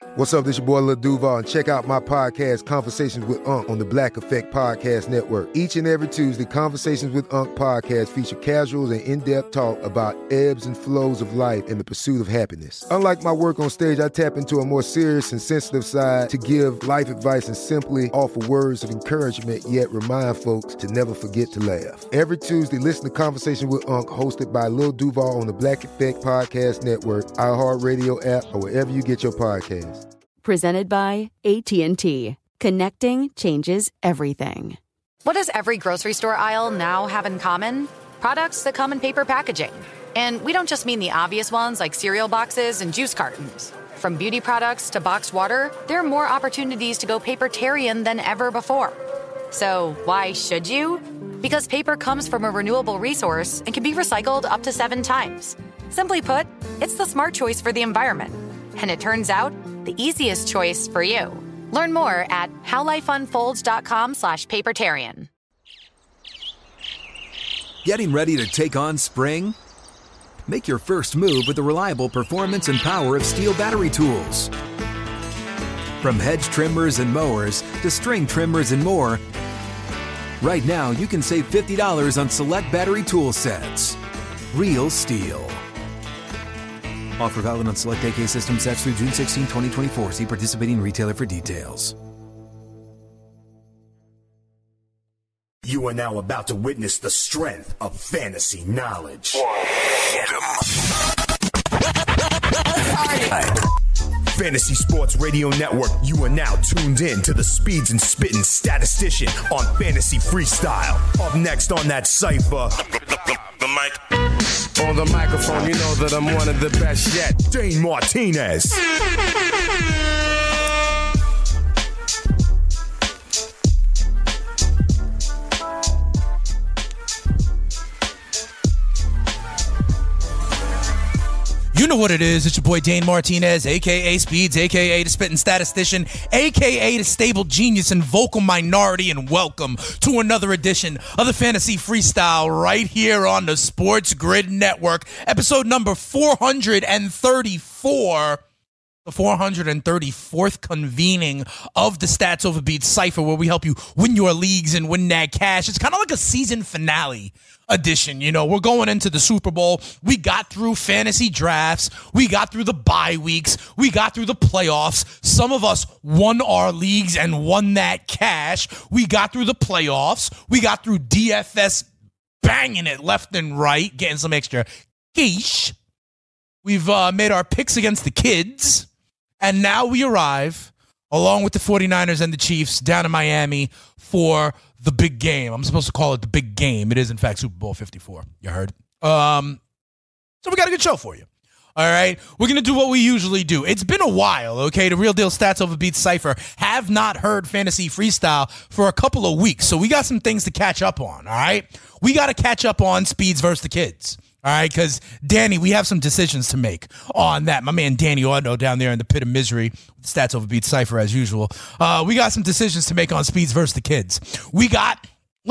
What's up, this your boy Lil Duval, and check out my podcast, Conversations with Unc, on the Black Effect Podcast Network. Each and every Tuesday, Conversations with Unc podcast feature casuals and in-depth talk about ebbs and flows of life and the pursuit of happiness. Unlike my work on stage, I tap into a more serious and sensitive side to give life advice and simply offer words of encouragement, yet remind folks to never forget to laugh. Every Tuesday, listen to Conversations with Unc, hosted by Lil Duval on the Black Effect Podcast Network, iHeartRadio app, or wherever you get your podcasts. Presented by AT&T. Connecting changes everything. What does every grocery store aisle now have in common? Products that come in paper packaging. And we don't just mean the obvious ones like cereal boxes and juice cartons. From beauty products to boxed water, there are more opportunities to go papertarian than ever before. So why should you? Because paper comes from a renewable resource and can be recycled up to 7 times. Simply put, it's the smart choice for the environment. And it turns out, the easiest choice for you. Learn more at howlifeunfolds.com/papertarian. Getting ready to take on spring? Make your first move with the reliable performance and power of Steel battery tools. From hedge trimmers and mowers to string trimmers and more, right now you can save $50 on select battery tool sets. Real Steel. Offer valid on select AK system sets through June 16, 2024. See participating retailer for details. You are now about to witness the strength of fantasy knowledge. Get 'em. Fantasy Sports Radio Network. You are now tuned in to the Speeds and Spittin' Statistician on Fantasy Freestyle. Up next on that cipher, the mic. On the microphone, you know that I'm one of the best yet. Dane Martinez. You know what it is. It's your boy Dane Martinez, a.k.a. Speeds, a.k.a. the Spittin' Statistician, a.k.a. the Stable Genius and Vocal Minority, and welcome to another edition of the Fantasy Freestyle right here on the Sports Grid Network, episode number 434, the 434th convening of the Stats Over Beats Cypher, where we help you win your leagues and win that cash. It's kind of like a season finale edition. You know, we're going into the Super Bowl. We got through fantasy drafts. We got through the bye weeks. We got through the playoffs. Some of us won our leagues and won that cash. We got through the playoffs. We got through DFS, banging it left and right, getting some extra quiche. We've made our picks against the kids. And now we arrive, along with the 49ers and the Chiefs, down in Miami for the big game. I'm supposed to call it the big game. It is, in fact, Super Bowl 54. You heard? So we got a good show for you. All right? We're going to do what we usually do. It's been a while, okay? The Real Deal Stats Over Beats Cypher have not heard Fantasy Freestyle for a couple of weeks, so we got some things to catch up on, all right? We got to catch up on Speeds versus the kids. All right, because, Danny, we have some decisions to make on that. My man Danny Otto down there in the pit of misery, Stats Over Beats Cypher as usual. We got some decisions to make on Speeds versus the kids. We got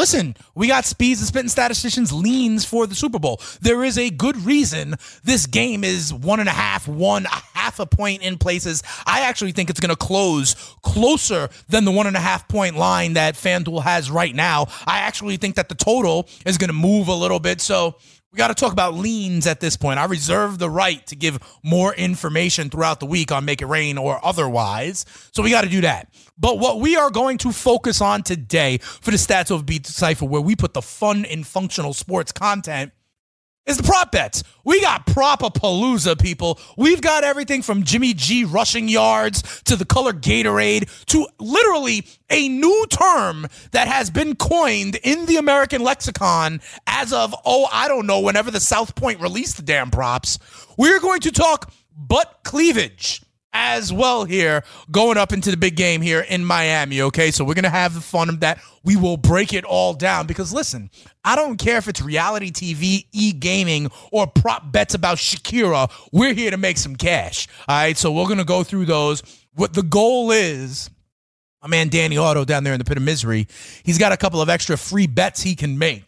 Speeds and Spittin' Statisticians leans for the Super Bowl. There is a good reason this game is 1.5, half a point in places. I actually think it's going to close closer than the 1.5 point line that FanDuel has right now. I actually think that the total is going to move a little bit, so we got to talk about leans at this point. I reserve the right to give more information throughout the week on Make It Rain or otherwise, so we got to do that. But what we are going to focus on today for the Stats Over Beats Cypher, where we put the fun and functional sports content, is the prop bets. We got Prop-a-Palooza, people. We've got everything from Jimmy G rushing yards to the color Gatorade to literally a new term that has been coined in the American lexicon as of, I don't know, whenever the South Point released the damn props. We're going to talk butt cleavage as well here, going up into the big game here in Miami, okay? So we're going to have the fun of that. We will break it all down because, listen, I don't care if it's reality TV, e-gaming, or prop bets about Shakira. We're here to make some cash, all right? So we're going to go through those. What the goal is, my man Danny Otto down there in the pit of misery, he's got a couple of extra free bets he can make.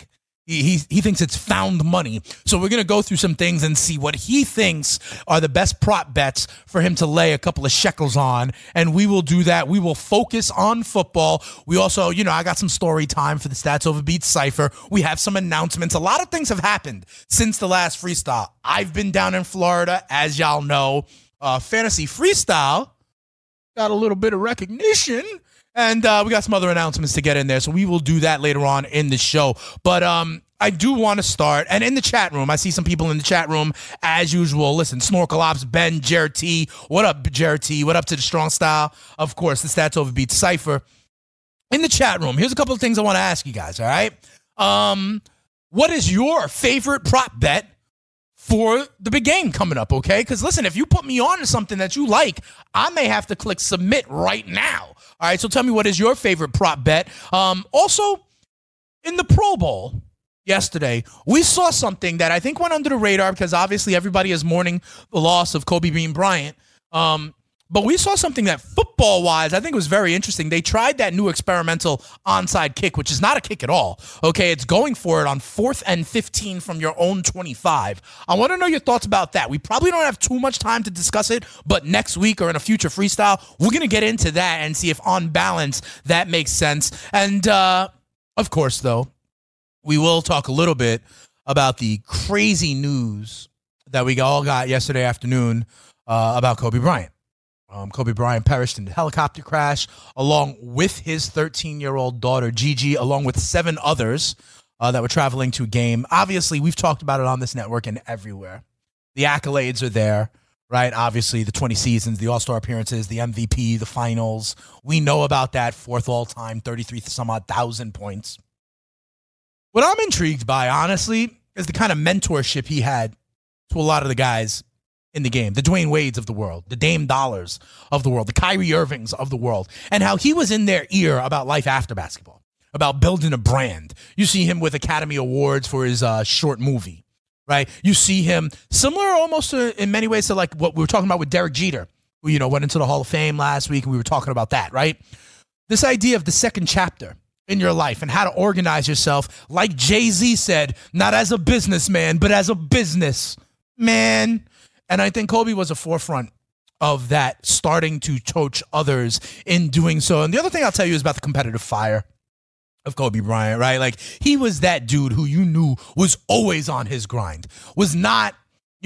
He thinks it's found money. So we're going to go through some things and see what he thinks are the best prop bets for him to lay a couple of shekels on. And we will do that. We will focus on football. We also, I got some story time for the Stats Over Beats Cypher. We have some announcements. A lot of things have happened since the last freestyle. I've been down in Florida, as y'all know. Fantasy Freestyle got a little bit of recognition. And we got some other announcements to get in there, so we will do that later on in the show. But I do want to start, and in the chat room, I see some people in the chat room, as usual. Listen, Snorkel Ops, Ben, Jared T. What up, Jared T? What up to the Strong Style? Of course, the Stats Over Beats Cypher. In the chat room, here's a couple of things I want to ask you guys, all right? What is your favorite prop bet for the big game coming up, okay? Because listen, if you put me on to something that you like, I may have to click submit right now. All right, so tell me, what is your favorite prop bet? Also, in the Pro Bowl yesterday, we saw something that I think went under the radar because obviously everybody is mourning the loss of Kobe Bean Bryant. But we saw something that football-wise I think was very interesting. They tried that new experimental onside kick, which is not a kick at all. Okay, it's going for it on 4th and 15 from your own 25. I want to know your thoughts about that. We probably don't have too much time to discuss it, but next week or in a future freestyle, we're going to get into that and see if on balance that makes sense. And, of course, though, we will talk a little bit about the crazy news that we all got yesterday afternoon about Kobe Bryant. Kobe Bryant perished in a helicopter crash along with his 13-year-old daughter, Gigi, along with 7 others that were traveling to a game. Obviously, we've talked about it on this network and everywhere. The accolades are there, right? Obviously, the 20 seasons, the All-Star appearances, the MVP, the finals. We know about that 4th all-time, 33-some-odd thousand points. What I'm intrigued by, honestly, is the kind of mentorship he had to a lot of the guys in the game, the Dwayne Wades of the world, the Dame Dollars of the world, the Kyrie Irvings of the world, and how he was in their ear about life after basketball, about building a brand. You see him with Academy Awards for his short movie, right? You see him similar almost in many ways to like what we were talking about with Derek Jeter, who, went into the Hall of Fame last week, and we were talking about that, right? This idea of the second chapter in your life and how to organize yourself, like Jay-Z said, not as a businessman, but as a businessman. And I think Kobe was a forefront of that, starting to coach others in doing so. And the other thing I'll tell you is about the competitive fire of Kobe Bryant, right? Like, he was that dude who you knew was always on his grind, was not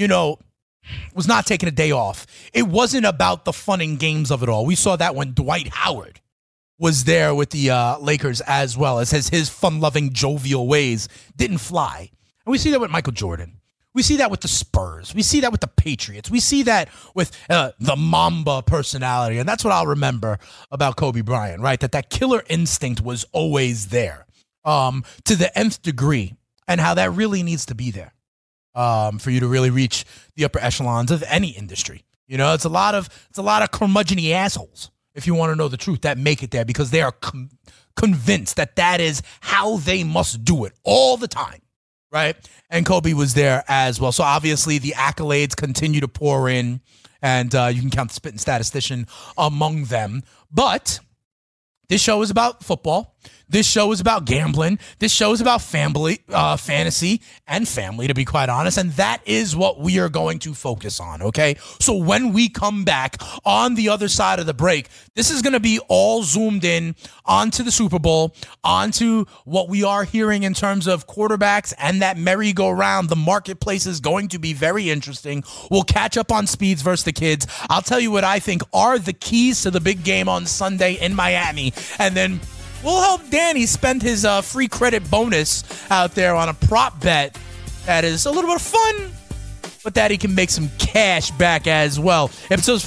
taking a day off. It wasn't about the fun and games of it all. We saw that when Dwight Howard was there with the Lakers as well, as his fun-loving, jovial ways didn't fly. And we see that with Michael Jordan. We see that with the Spurs. We see that with the Patriots. We see that with the Mamba personality. And that's what I'll remember about Kobe Bryant, right? That killer instinct was always there to the nth degree, and how that really needs to be there for you to really reach the upper echelons of any industry. It's a lot of curmudgeon-y assholes, if you want to know the truth, that make it there because they are convinced that is how they must do it all the time. Right? And Kobe was there as well. So obviously the accolades continue to pour in, and you can count the spitting statistician among them. But this show is about football. This show is about gambling. This show is about fantasy and family, to be quite honest. And that is what we are going to focus on, okay? So when we come back on the other side of the break, this is going to be all zoomed in onto the Super Bowl, onto what we are hearing in terms of quarterbacks and that merry-go-round. The marketplace is going to be very interesting. We'll catch up on Speeds versus the Kids. I'll tell you what I think are the keys to the big game on Sunday in Miami. And then we'll help Danny spend his free credit bonus out there on a prop bet that is a little bit of fun, but that he can make some cash back as well. Episode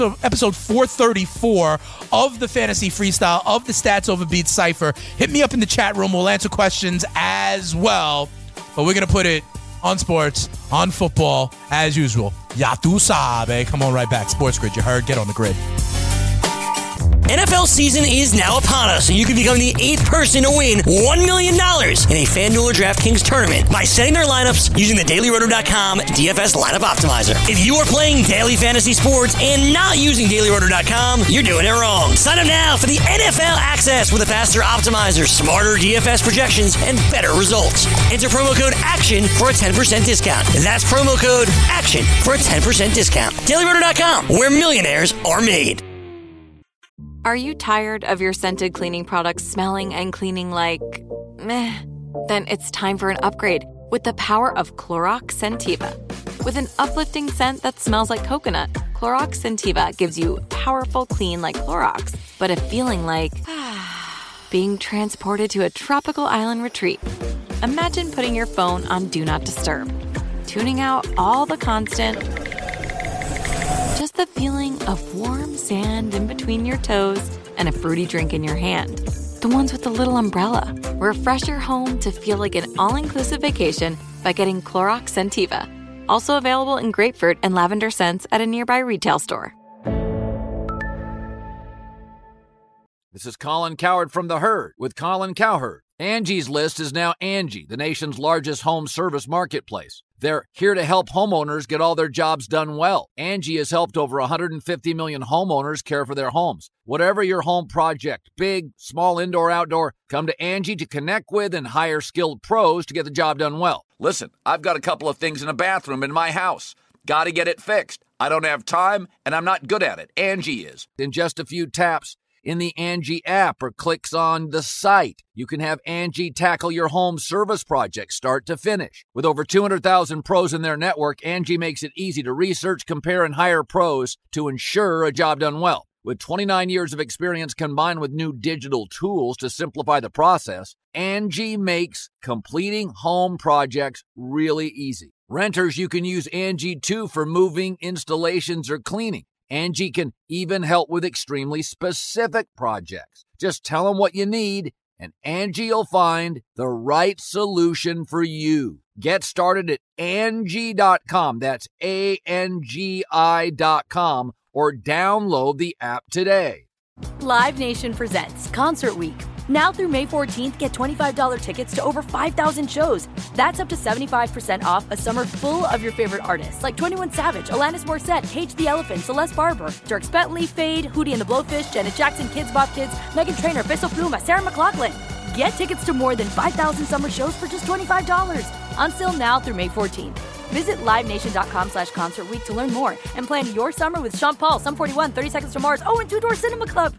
434 of the Fantasy Freestyle of the Stats Over Beats Cypher. Hit me up in the chat room. We'll answer questions as well. But we're going to put it on sports, on football, as usual. Ya tu sabe. Come on right back. Sports Grid, you heard. Get on the grid. NFL season is now upon us, and you can become the 8th person to win $1 million in a FanDuel or DraftKings tournament by setting their lineups using the DailyRoto.com DFS lineup optimizer. If you are playing daily fantasy sports and not using DailyRoto.com, you're doing it wrong. Sign up now for the NFL access with a faster optimizer, smarter DFS projections, and better results. Enter promo code ACTION for a 10% discount. That's promo code ACTION for a 10% discount. DailyRoto.com, where millionaires are made. Are you tired of your scented cleaning products smelling and cleaning like meh? Then it's time for an upgrade with the power of Clorox Scentiva. With an uplifting scent that smells like coconut, Clorox Scentiva gives you powerful clean like Clorox, but a feeling like being transported to a tropical island retreat. Imagine putting your phone on Do Not Disturb, tuning out all the constant, just the feeling of warm sand in between your toes and a fruity drink in your hand. The ones with the little umbrella. Refresh your home to feel like an all-inclusive vacation by getting Clorox Scentiva. Also available in grapefruit and lavender scents at a nearby retail store. This is Colin Cowherd from The Herd with Colin Cowherd. Angie's List is now Angie, the nation's largest home service marketplace. They're here to help homeowners get all their jobs done well. Angie has helped over 150 million homeowners care for their homes. Whatever your home project, big, small, indoor, outdoor, come to Angie to connect with and hire skilled pros to get the job done well. Listen, I've got a couple of things in a bathroom in my house. Got to get it fixed. I don't have time, and I'm not good at it. Angie is. In just a few taps in the Angie app or clicks on the site, you can have Angie tackle your home service project start to finish. With over 200,000 pros in their network, Angie makes it easy to research, compare, and hire pros to ensure a job done well. With 29 years of experience combined with new digital tools to simplify the process, Angie makes completing home projects really easy. Renters, you can use Angie too for moving, installations, or cleaning. Angie can even help with extremely specific projects. Just tell them what you need, and Angie will find the right solution for you. Get started at Angie.com. That's ANGI.com, or download the app today. Live Nation presents Concert Week. Now through May 14th, get $25 tickets to over 5,000 shows. That's up to 75% off a summer full of your favorite artists like 21 Savage, Alanis Morissette, Cage the Elephant, Celeste Barber, Dierks Bentley, Fade, Hootie and the Blowfish, Janet Jackson, Kidz Bop Kids, Meghan Trainor, Peso Pluma, Sarah McLachlan. Get tickets to more than 5,000 summer shows for just $25. Until now through May 14th. Visit LiveNation.com/Concert Week to learn more and plan your summer with Sean Paul, Sum 41, 30 Seconds to Mars, and Two Door Cinema Club.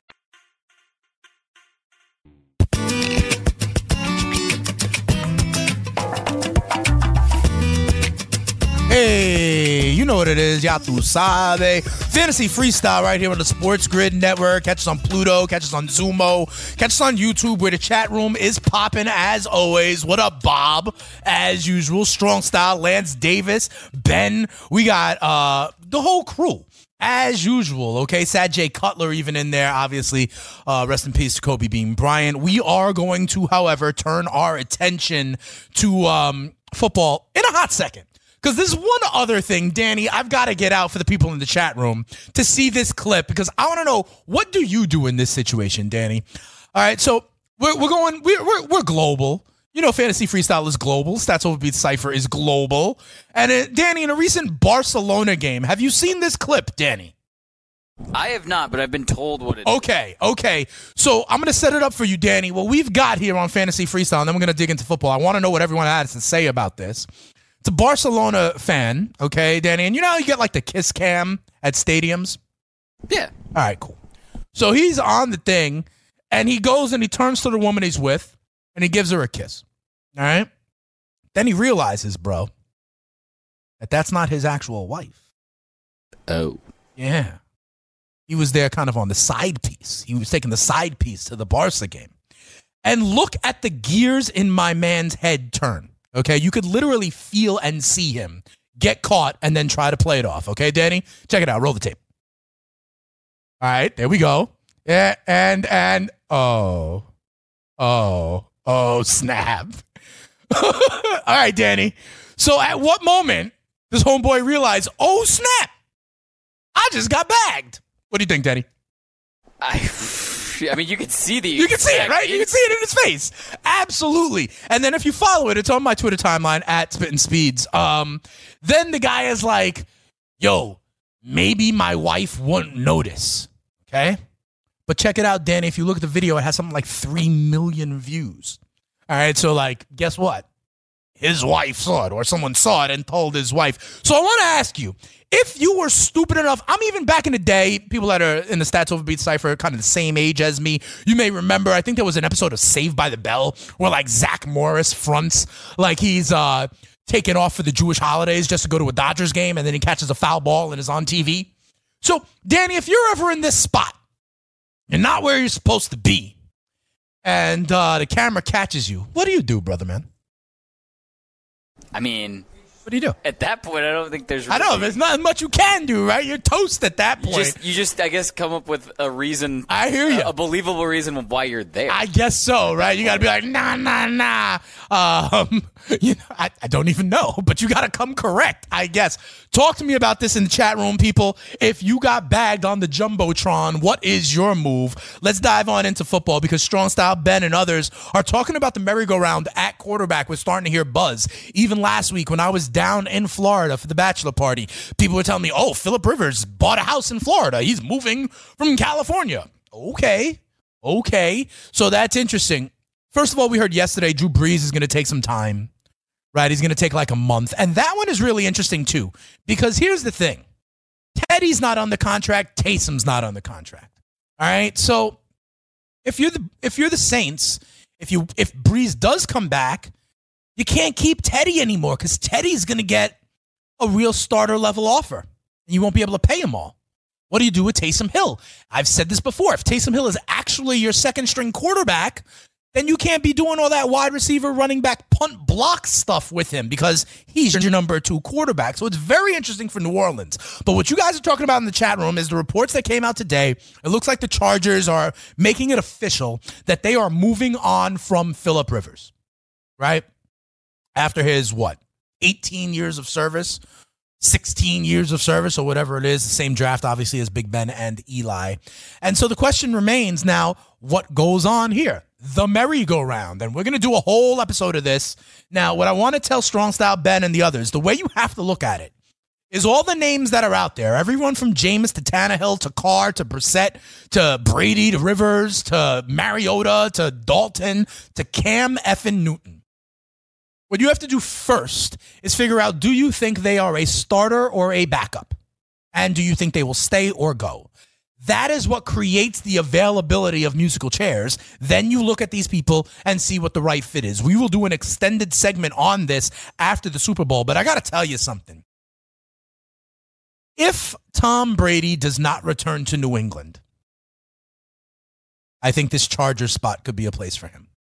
Hey, you know what it is. Ya tu sabe. Fantasy Freestyle right here on the Sports Grid Network. Catch us on Pluto. Catch us on Zumo. Catch us on YouTube where the chat room is popping as always. What up, Bob? As usual. Strong Style, Lance Davis, Ben. We got the whole crew. As usual, okay? Sad J. Cutler even in there, obviously. Rest in peace to Kobe Bean Bryant. We are going to, however, turn our attention to football in a hot second. Because there's one other thing, Danny, I've got to get out for the people in the chat room to see this clip, because I want to know, what do you do in this situation, Danny? All right, so we're global. You know, Fantasy Freestyle is global. Stats Overbeat Cypher is global. And Danny, in a recent Barcelona game, have you seen this clip, Danny? I have not, but I've been told what it is. Okay. So I'm going to set it up for you, Danny. What we've got here on Fantasy Freestyle, and then we're going to dig into football. I want to know what everyone has to say about this. It's a Barcelona fan, okay, Danny? And you know how you get, like, the kiss cam at stadiums? Yeah. All right, cool. So he's on the thing, and he goes and he turns to the woman he's with, and he gives her a kiss, all right? Then he realizes, bro, that that's not his actual wife. Oh. Yeah. He was there kind of on the side piece. He was taking the side piece to the Barca game. And look at the gears in my man's head turn. Okay, you could literally feel and see him get caught and then try to play it off. Okay, Danny? Check it out. Roll the tape. All right, there we go. Yeah, and snap. All right, Danny. So at what moment does homeboy realize, oh, snap, I just got bagged? What do you think, Danny? I mean, you can see You can see it, right? You can see it in his face. Absolutely. And then if you follow it, it's on my Twitter timeline at Spittin' Speeds. Then the guy is like, yo, maybe my wife won't notice. Okay? But check it out, Danny. If you look at the video, it has something like 3 million views. All right, so like, guess what? His wife saw it, or someone saw it and told his wife. So I want to ask you, if you were stupid enough, I'm even back in the day, people that are in the Stats Over Beats Cypher are kind of the same age as me. You may remember, I think there was an episode of Saved by the Bell where like Zach Morris fronts like he's taking off for the Jewish holidays just to go to a Dodgers game, and then he catches a foul ball and is on TV. So, Danny, if you're ever in this spot, you're not where you're supposed to be, and the camera catches you, what do you do, brother man? I mean, what do you do? At that point, I don't think there's really... I know, there's not much you can do, right? You're toast at that point. You just, I guess, come up with a reason. I hear you. A believable reason why you're there. I guess so, right? You got to be like, nah. You know, I don't even know, but you got to come correct, I guess. Talk to me about this in the chat room, people. If you got bagged on the Jumbotron, what is your move? Let's dive on into football because Strong Style Ben and others are talking about the merry-go-round at quarterback. We're starting to hear buzz. Even last week when I was down in Florida for the bachelor party, people were telling me, oh, Phillip Rivers bought a house in Florida. He's moving from California. Okay. So that's interesting. First of all, we heard yesterday Drew Brees is going to take some time. Right, he's going to take like a month. And that one is really interesting, too, because here's the thing. Teddy's not on the contract. Taysom's not on the contract. All right, so if you're the Saints, if Brees does come back, you can't keep Teddy anymore because Teddy's going to get a real starter-level offer, and you won't be able to pay him all. What do you do with Taysom Hill? I've said this before. If Taysom Hill is actually your second-string quarterback, then you can't be doing all that wide receiver, running back, punt, block stuff with him because he's your number 2 quarterback. So it's very interesting for New Orleans. But what you guys are talking about in the chat room is the reports that came out today. It looks like the Chargers are making it official that they are moving on from Phillip Rivers, right? After his, 18 years of service, 16 years of service, or whatever it is, the same draft, obviously, as Big Ben and Eli. And so the question remains now, what goes on here? The merry-go-round. And we're going to do a whole episode of this. Now, what I want to tell Strong Style Ben and the others, the way you have to look at it is all the names that are out there, everyone from Jameis to Tannehill to Carr to Brissett to Brady to Rivers to Mariota to Dalton to Cam effing Newton. What you have to do first is figure out, do you think they are a starter or a backup? And do you think they will stay or go? That is what creates the availability of musical chairs. Then you look at these people and see what the right fit is. We will do an extended segment on this after the Super Bowl, but I got to tell you something. If Tom Brady does not return to New England, I think this Chargers spot could be a place for him.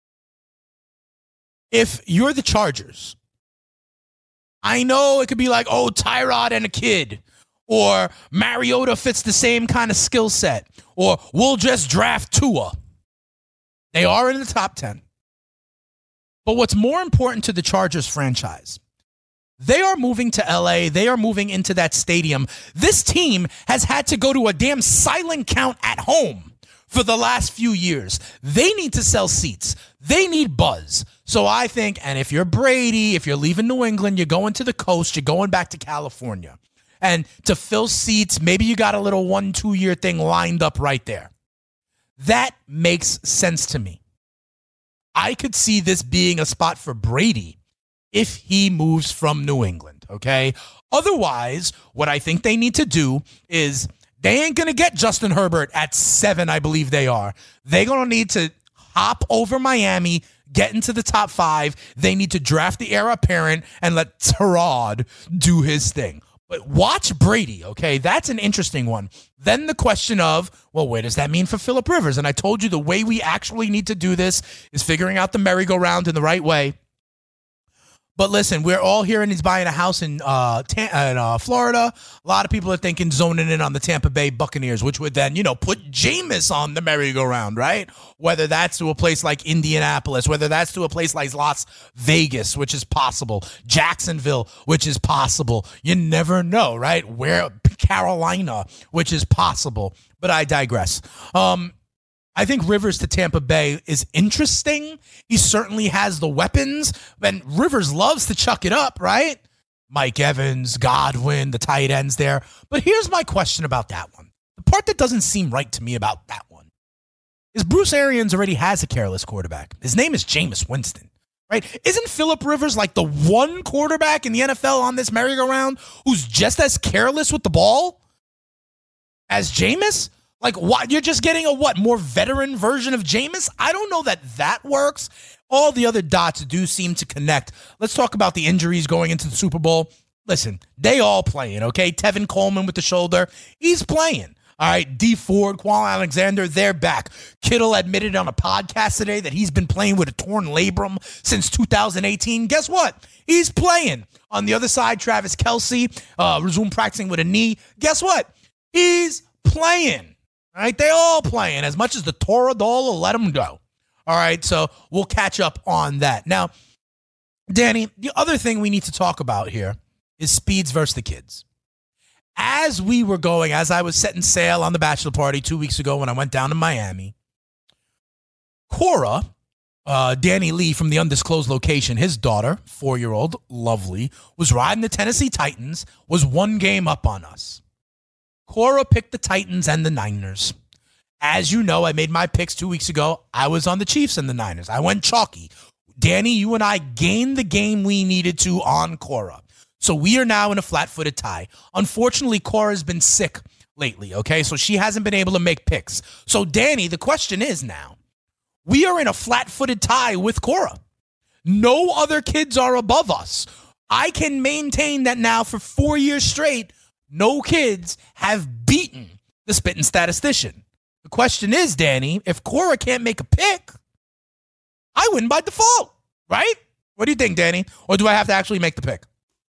If you're the Chargers, I know it could be like, oh, Tyrod and a kid. Or Mariota fits the same kind of skill set. Or we'll just draft Tua. They are in the top 10. But what's more important to the Chargers franchise, they are moving to LA. They are moving into that stadium. This team has had to go to a damn silent count at home for the last few years. They need to sell seats. They need buzz. So I think, and if you're Brady, if you're leaving New England, you're going to the coast, you're going back to California. And to fill seats, maybe you got a little 1-2 year thing lined up right there. That makes sense to me. I could see this being a spot for Brady if he moves from New England, okay? Otherwise, what I think they need to do is they ain't going to get Justin Herbert at 7, I believe they are. They're going to need to hop over Miami, get into the top 5. They need to draft the heir apparent and let Tyrod do his thing. But watch Brady, okay? That's an interesting one. Then the question of, well, what does that mean for Phillip Rivers? And I told you the way we actually need to do this is figuring out the merry-go-round in the right way. But listen, we're all hearing he's buying a house in Florida. A lot of people are thinking zoning in on the Tampa Bay Buccaneers, which would then, put Jameis on the merry-go-round, right? Whether that's to a place like Indianapolis, whether that's to a place like Las Vegas, which is possible, Jacksonville, which is possible. You never know, right? Where Carolina, which is possible. But I digress. I think Rivers to Tampa Bay is interesting. He certainly has the weapons, and Rivers loves to chuck it up, right? Mike Evans, Godwin, the tight ends there. But here's my question about that one. The part that doesn't seem right to me about that one is Bruce Arians already has a careless quarterback. His name is Jameis Winston, right? Isn't Phillip Rivers like the one quarterback in the NFL on this merry-go-round who's just as careless with the ball as Jameis? Like, what? You're just getting a more veteran version of Jameis? I don't know that works. All the other dots do seem to connect. Let's talk about the injuries going into the Super Bowl. Listen, they all playing, okay? Tevin Coleman with the shoulder, he's playing. All right, D Ford, Quan Alexander, they're back. Kittle admitted on a podcast today that he's been playing with a torn labrum since 2018. Guess what? He's playing. On the other side, Travis Kelce resumed practicing with a knee. Guess what? He's playing. All right, they all playing. As much as the Torah doll will let them go. All right, so we'll catch up on that. Now, Danny, the other thing we need to talk about here is speeds versus the kids. As I was setting sail on the bachelor party 2 weeks ago when I went down to Miami, Cora, Danny Lee from the undisclosed location, his daughter, 4-year-old, lovely, was riding the Tennessee Titans, was one game up on us. Cora picked the Titans and the Niners. As you know, I made my picks 2 weeks ago. I was on the Chiefs and the Niners. I went chalky. Danny, you and I gained the game we needed to on Cora. So we are now in a flat-footed tie. Unfortunately, Cora's been sick lately, okay? So she hasn't been able to make picks. So, Danny, the question is now, we are in a flat-footed tie with Cora. No other kids are above us. I can maintain that now for 4 years straight, no kids have beaten the spitting statistician. The question is, Danny, if Cora can't make a pick, I win by default, right? What do you think, Danny? Or do I have to actually make the pick?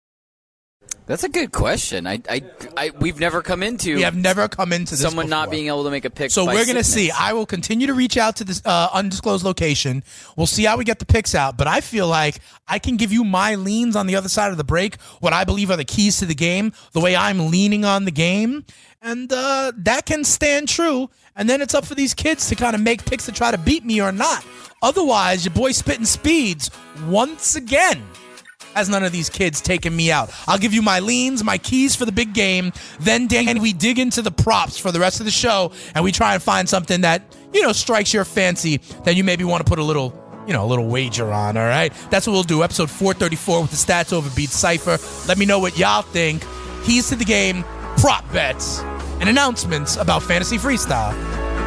That's a good question. We've never come into. We have never come into this someone before. Not being able to make a pick. So we're going to see. I will continue to reach out to this undisclosed location. We'll see how we get the picks out. But I feel like I can give you my leans on the other side of the break, what I believe are the keys to the game, the way I'm leaning on the game. And that can stand true. And then it's up for these kids to kind of make picks to try to beat me or not. Otherwise, your boy Spittin' Speeds, once again, has none of these kids taking me out. I'll give you my leans, my keys for the big game. Then, Dan, we dig into the props for the rest of the show, and we try and find something that, strikes your fancy that you maybe want to put a little wager on, all right? That's what we'll do. Episode 434 with the Stats Over Beats Cypher. Let me know what y'all think. Keys to the game, prop bets, and announcements about Fantasy Freestyle.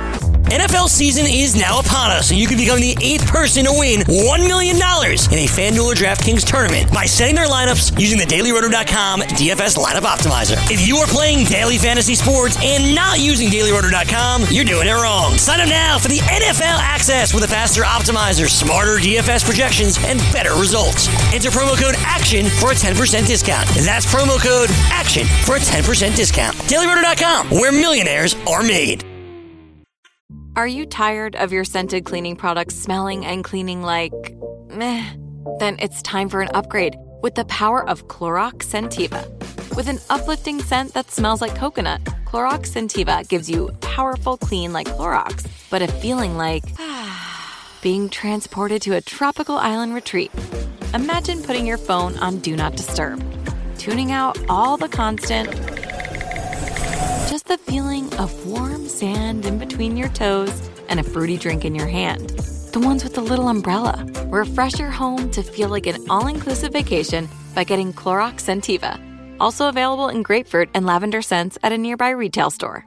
NFL season is now upon us, and you can become the 8th person to win $1 million in a FanDuel or DraftKings tournament by setting their lineups using the DailyRoto.com DFS lineup optimizer. If you are playing daily fantasy sports and not using DailyRoto.com, you're doing it wrong. Sign up now for the NFL access with a faster optimizer, smarter DFS projections, and better results. Enter promo code ACTION for a 10% discount. That's promo code ACTION for a 10% discount. DailyRoto.com, where millionaires are made. Are you tired of your scented cleaning products smelling and cleaning like meh? Then it's time for an upgrade with the power of Clorox Scentiva. With an uplifting scent that smells like coconut, Clorox Scentiva gives you powerful clean like Clorox, but a feeling like being transported to a tropical island retreat. Imagine putting your phone on Do Not Disturb, tuning out all the constant, just the feeling of warm sand in between your toes and a fruity drink in your hand. The ones with the little umbrella. Refresh your home to feel like an all-inclusive vacation by getting Clorox Scentiva. Also available in grapefruit and lavender scents at a nearby retail store.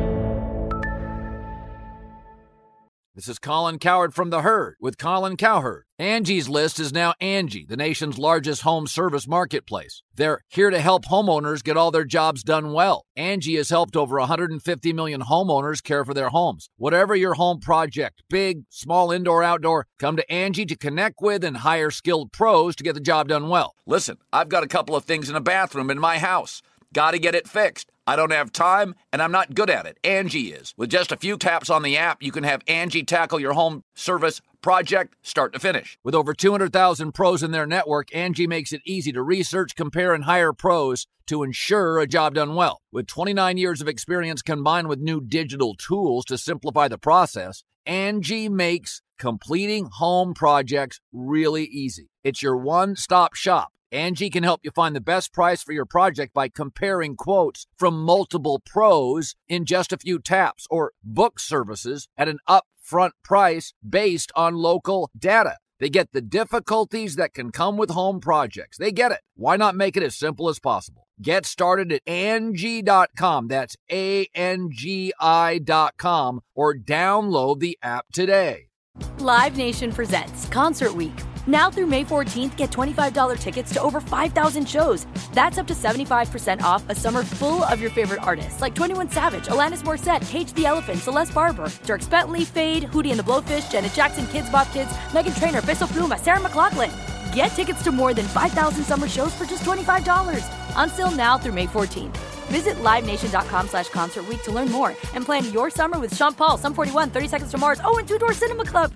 This is Colin Cowherd from The Herd with Colin Cowherd. Angie's List is now Angie, the nation's largest home service marketplace. They're here to help homeowners get all their jobs done well. Angie has helped over 150 million homeowners care for their homes. Whatever your home project, big, small, indoor, outdoor, come to Angie to connect with and hire skilled pros to get the job done well. Listen, I've got a couple of things in a bathroom in my house. Got to get it fixed. I don't have time, and I'm not good at it. Angie is. With just a few taps on the app, you can have Angie tackle your home service project start to finish. With over 200,000 pros in their network, Angie makes it easy to research, compare, and hire pros to ensure a job done well. With 29 years of experience combined with new digital tools to simplify the process, Angie makes completing home projects really easy. It's your one-stop shop. Angie can help you find the best price for your project by comparing quotes from multiple pros in just a few taps, or book services at an upfront price based on local data. They get the difficulties that can come with home projects. They get it. Why not make it as simple as possible? Get started at Angie.com. That's ANGI.com, or download the app today. Live Nation presents Concert Week. Now through May 14th, get $25 tickets to over 5,000 shows. That's up to 75% off a summer full of your favorite artists like 21 Savage, Alanis Morissette, Cage the Elephant, Celeste Barber, Dierks Bentley, Fade, Hootie and the Blowfish, Janet Jackson, Kidz Bop Kids, Meghan Trainor, Peso Pluma, Sarah McLachlan. Get tickets to more than 5,000 summer shows for just $25. On sale now through May 14th. Visit LiveNation.com/Concert Week to learn more and plan your summer with Sean Paul, Sum 41, 30 Seconds to Mars, and Two Door Cinema Club.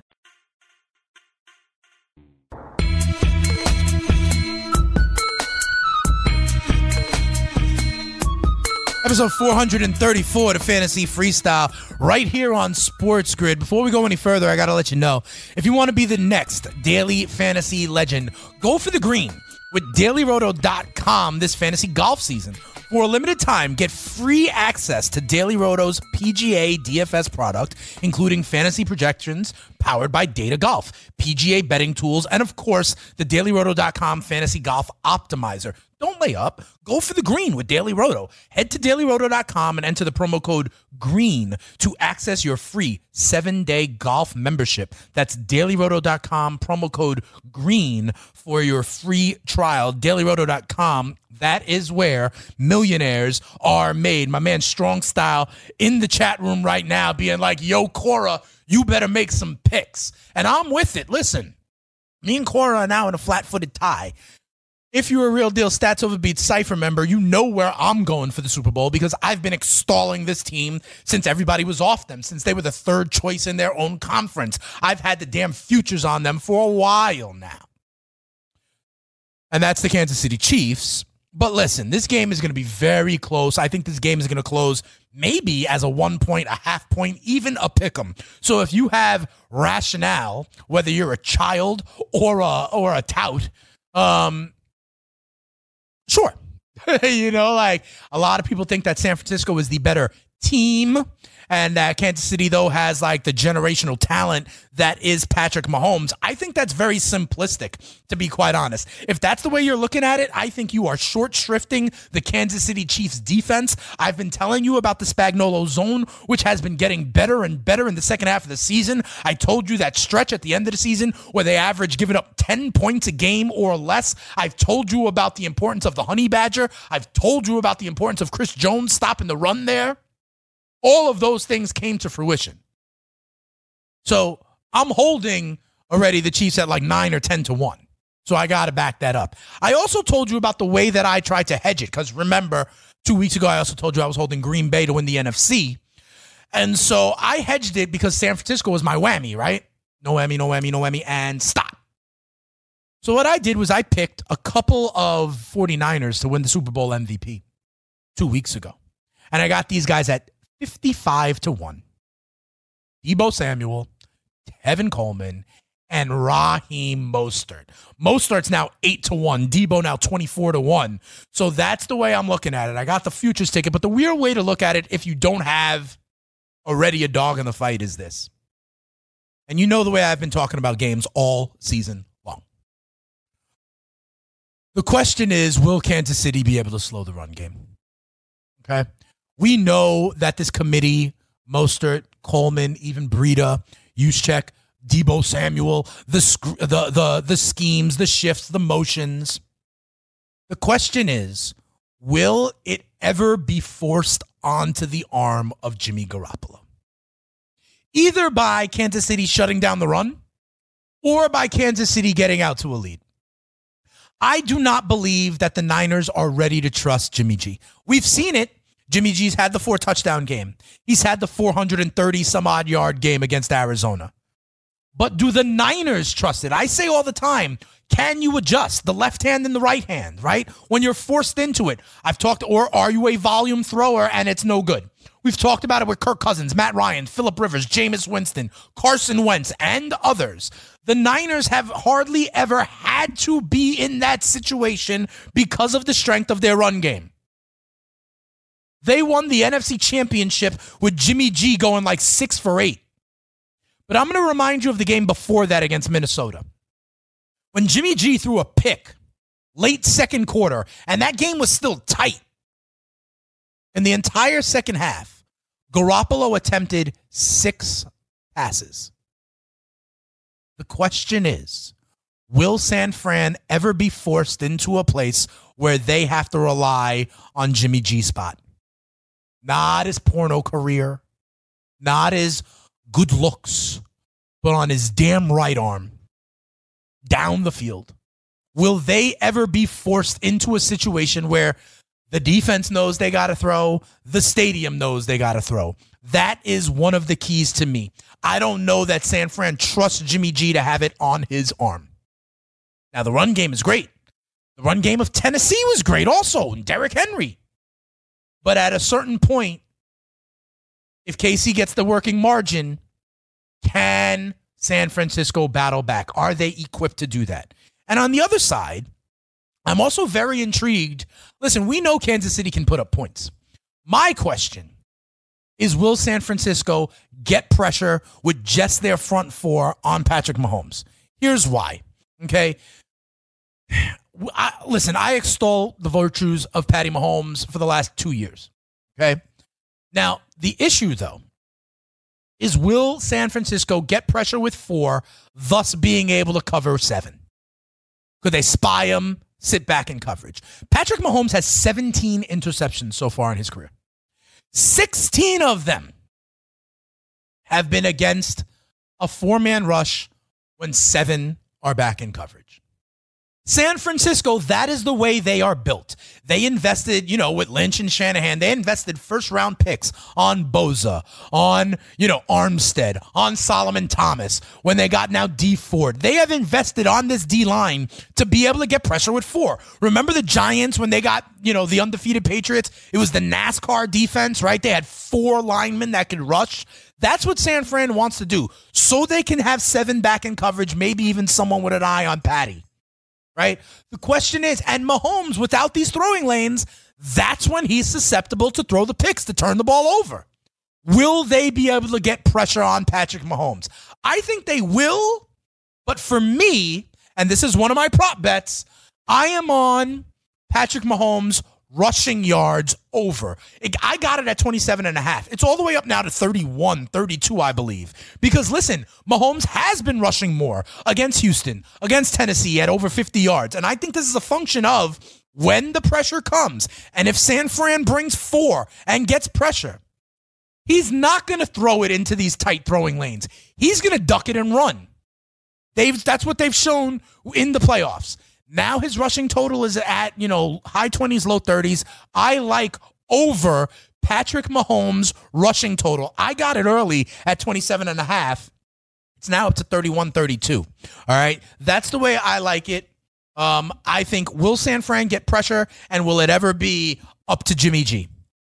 Episode 434 of Fantasy Freestyle right here on Sports Grid. Before we go any further, I got to let you know, if you want to be the next daily fantasy legend, go for the green with DailyRoto.com this fantasy golf season. For a limited time, get free access to Daily Roto's PGA DFS product, including fantasy projections powered by Data Golf, PGA betting tools, and of course, the DailyRoto.com Fantasy Golf Optimizer. Don't lay up. Go for the green with Daily Roto. Head to DailyRoto.com and enter the promo code GREEN to access your free 7-day golf membership. That's DailyRoto.com, promo code GREEN for your free trial. DailyRoto.com. That is where millionaires are made. My man Strong Style in the chat room right now being like, yo, Cora, you better make some picks. And I'm with it. Listen, me and Cora are now in a flat-footed tie. If you're a Real Deal Stats Over Beats Cypher member, you know where I'm going for the Super Bowl because I've been extolling this team since everybody was off them, since they were the third choice in their own conference. I've had the damn futures on them for a while now. And that's the Kansas City Chiefs. But listen, this game is going to be very close. I think this game is going to close maybe as a 1 point, a half point, even a pick'em. So if you have rationale, whether you're a child or a tout, sure. You know, like a lot of people think that San Francisco is the better team and that Kansas City, though, has like the generational talent that is Patrick Mahomes. I think that's very simplistic, to be quite honest. If that's the way you're looking at it, I think you are short shrifting the Kansas City Chiefs defense. I've been telling you about the Spagnuolo zone, which has been getting better and better in the second half of the season. I told you that stretch at the end of the season where they average giving up 10 points a game or less. I've told you about the importance of the Honey Badger. I've told you about the importance of Chris Jones stopping the run there. All of those things came to fruition. So I'm holding already the Chiefs at like 9 or 10 to 1. So I got to back that up. I also told you about the way that I tried to hedge it. Because remember, 2 weeks ago, I also told you I was holding Green Bay to win the NFC. And so I hedged it because San Francisco was my whammy, right? No whammy, no whammy, no whammy, and stop. So what I did was I picked a couple of 49ers to win the Super Bowl MVP 2 weeks ago. And I got these guys at 55 to 1. Deebo Samuel, Tevin Coleman, and Raheem Mostert. Mostert's now 8 to 1. Deebo now 24 to 1. So that's the way I'm looking at it. I got the futures ticket, but the weird way to look at it if you don't have already a dog in the fight is this. And you know the way I've been talking about games all season long. The question is, will Kansas City be able to slow the run game? Okay. We know that this committee, Mostert, Coleman, even Breida, Juszczyk, Deebo Samuel, the schemes, the shifts, the motions. The question is, will it ever be forced onto the arm of Jimmy Garoppolo? Either by Kansas City shutting down the run or by Kansas City getting out to a lead. I do not believe that the Niners are ready to trust Jimmy G. We've seen it. Jimmy G's had the 4-touchdown game. He's had the 430-some-odd yard game against Arizona. But do the Niners trust it? I say all the time, can you adjust the left hand and the right hand, right? When you're forced into it. Or are you a volume thrower and it's no good? We've talked about it with Kirk Cousins, Matt Ryan, Phillip Rivers, Jameis Winston, Carson Wentz, and others. The Niners have hardly ever had to be in that situation because of the strength of their run game. They won the NFC Championship with Jimmy G going like 6 for 8. But I'm going to remind you of the game before that against Minnesota. When Jimmy G threw a pick late second quarter, and that game was still tight. In the entire second half, Garoppolo attempted 6 passes. The question is, will San Fran ever be forced into a place where they have to rely on Jimmy G spot? Not his porno career, not his good looks, but on his damn right arm, down the field. Will they ever be forced into a situation where the defense knows they got to throw, the stadium knows they got to throw? That is one of the keys to me. I don't know that San Fran trusts Jimmy G to have it on his arm. Now, the run game is great. The run game of Tennessee was great also, and Derrick Henry. But at a certain point, if KC gets the working margin, can San Francisco battle back? Are they equipped to do that? And on the other side, I'm also very intrigued. Listen, we know Kansas City can put up points. My question is, will San Francisco get pressure with just their front four on Patrick Mahomes? Here's why, okay? I extol the virtues of Patty Mahomes for the last 2 years, okay? Now, the issue, though, is will San Francisco get pressure with 4, thus being able to cover 7? Could they spy him, sit back in coverage? Patrick Mahomes has 17 interceptions so far in his career. 16 of them have been against a 4-man rush when 7 are back in coverage. San Francisco, that is the way they are built. They invested, with Lynch and Shanahan, they invested first-round picks on Bosa, on, Armstead, on Solomon Thomas, when they got now D Ford. They have invested on this D-line to be able to get pressure with 4. Remember the Giants when they got, the undefeated Patriots? It was the NASCAR defense, right? They had 4 linemen that could rush. That's what San Fran wants to do, so they can have 7 back in coverage, maybe even someone with an eye on Patty. Right? The question is, and Mahomes, without these throwing lanes, that's when he's susceptible to throw the picks, to turn the ball over. Will they be able to get pressure on Patrick Mahomes? I think they will, but for me, and this is one of my prop bets, I am on Patrick Mahomes rushing yards over. I got it at 27.5. It's all the way up now to 31, 32, I believe. Because listen, Mahomes has been rushing more against Houston, against Tennessee at over 50 yards. And I think this is a function of when the pressure comes. And if San Fran brings 4 and gets pressure, he's not going to throw it into these tight throwing lanes. He's going to duck it and run. That's what they've shown in the playoffs. Now his rushing total is at, high 20s, low 30s. I like over Patrick Mahomes' rushing total. I got it early at 27.5. It's now up to 31, 32. All right. That's the way I like it. I think, will San Fran get pressure, and will it ever be up to Jimmy G?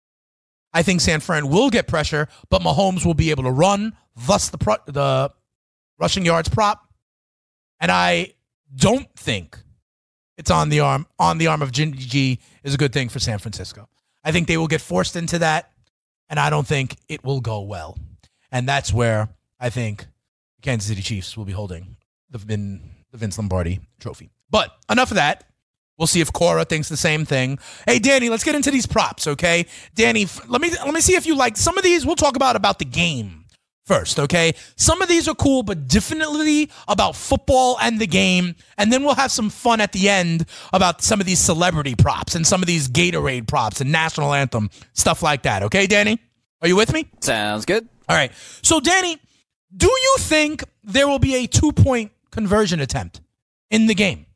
I think San Fran will get pressure, but Mahomes will be able to run, thus the rushing yards prop. And I don't think it's on the arm of Jimmy G is a good thing for San Francisco. I think they will get forced into that, and I don't think it will go well. And that's where I think the Kansas City Chiefs will be holding the Vince Lombardi trophy. But enough of that. We'll see if Cora thinks the same thing. Hey, Danny, let's get into these props, okay? Danny, let me see if you like some of these. We'll talk about the game first, okay? Some of these are cool, but definitely about football and the game. And then we'll have some fun at the end about some of these celebrity props and some of these Gatorade props and national anthem, stuff like that. Okay, Danny? Are you with me? Sounds good. All right. So, Danny, do you think there will be a 2-point conversion attempt in the game?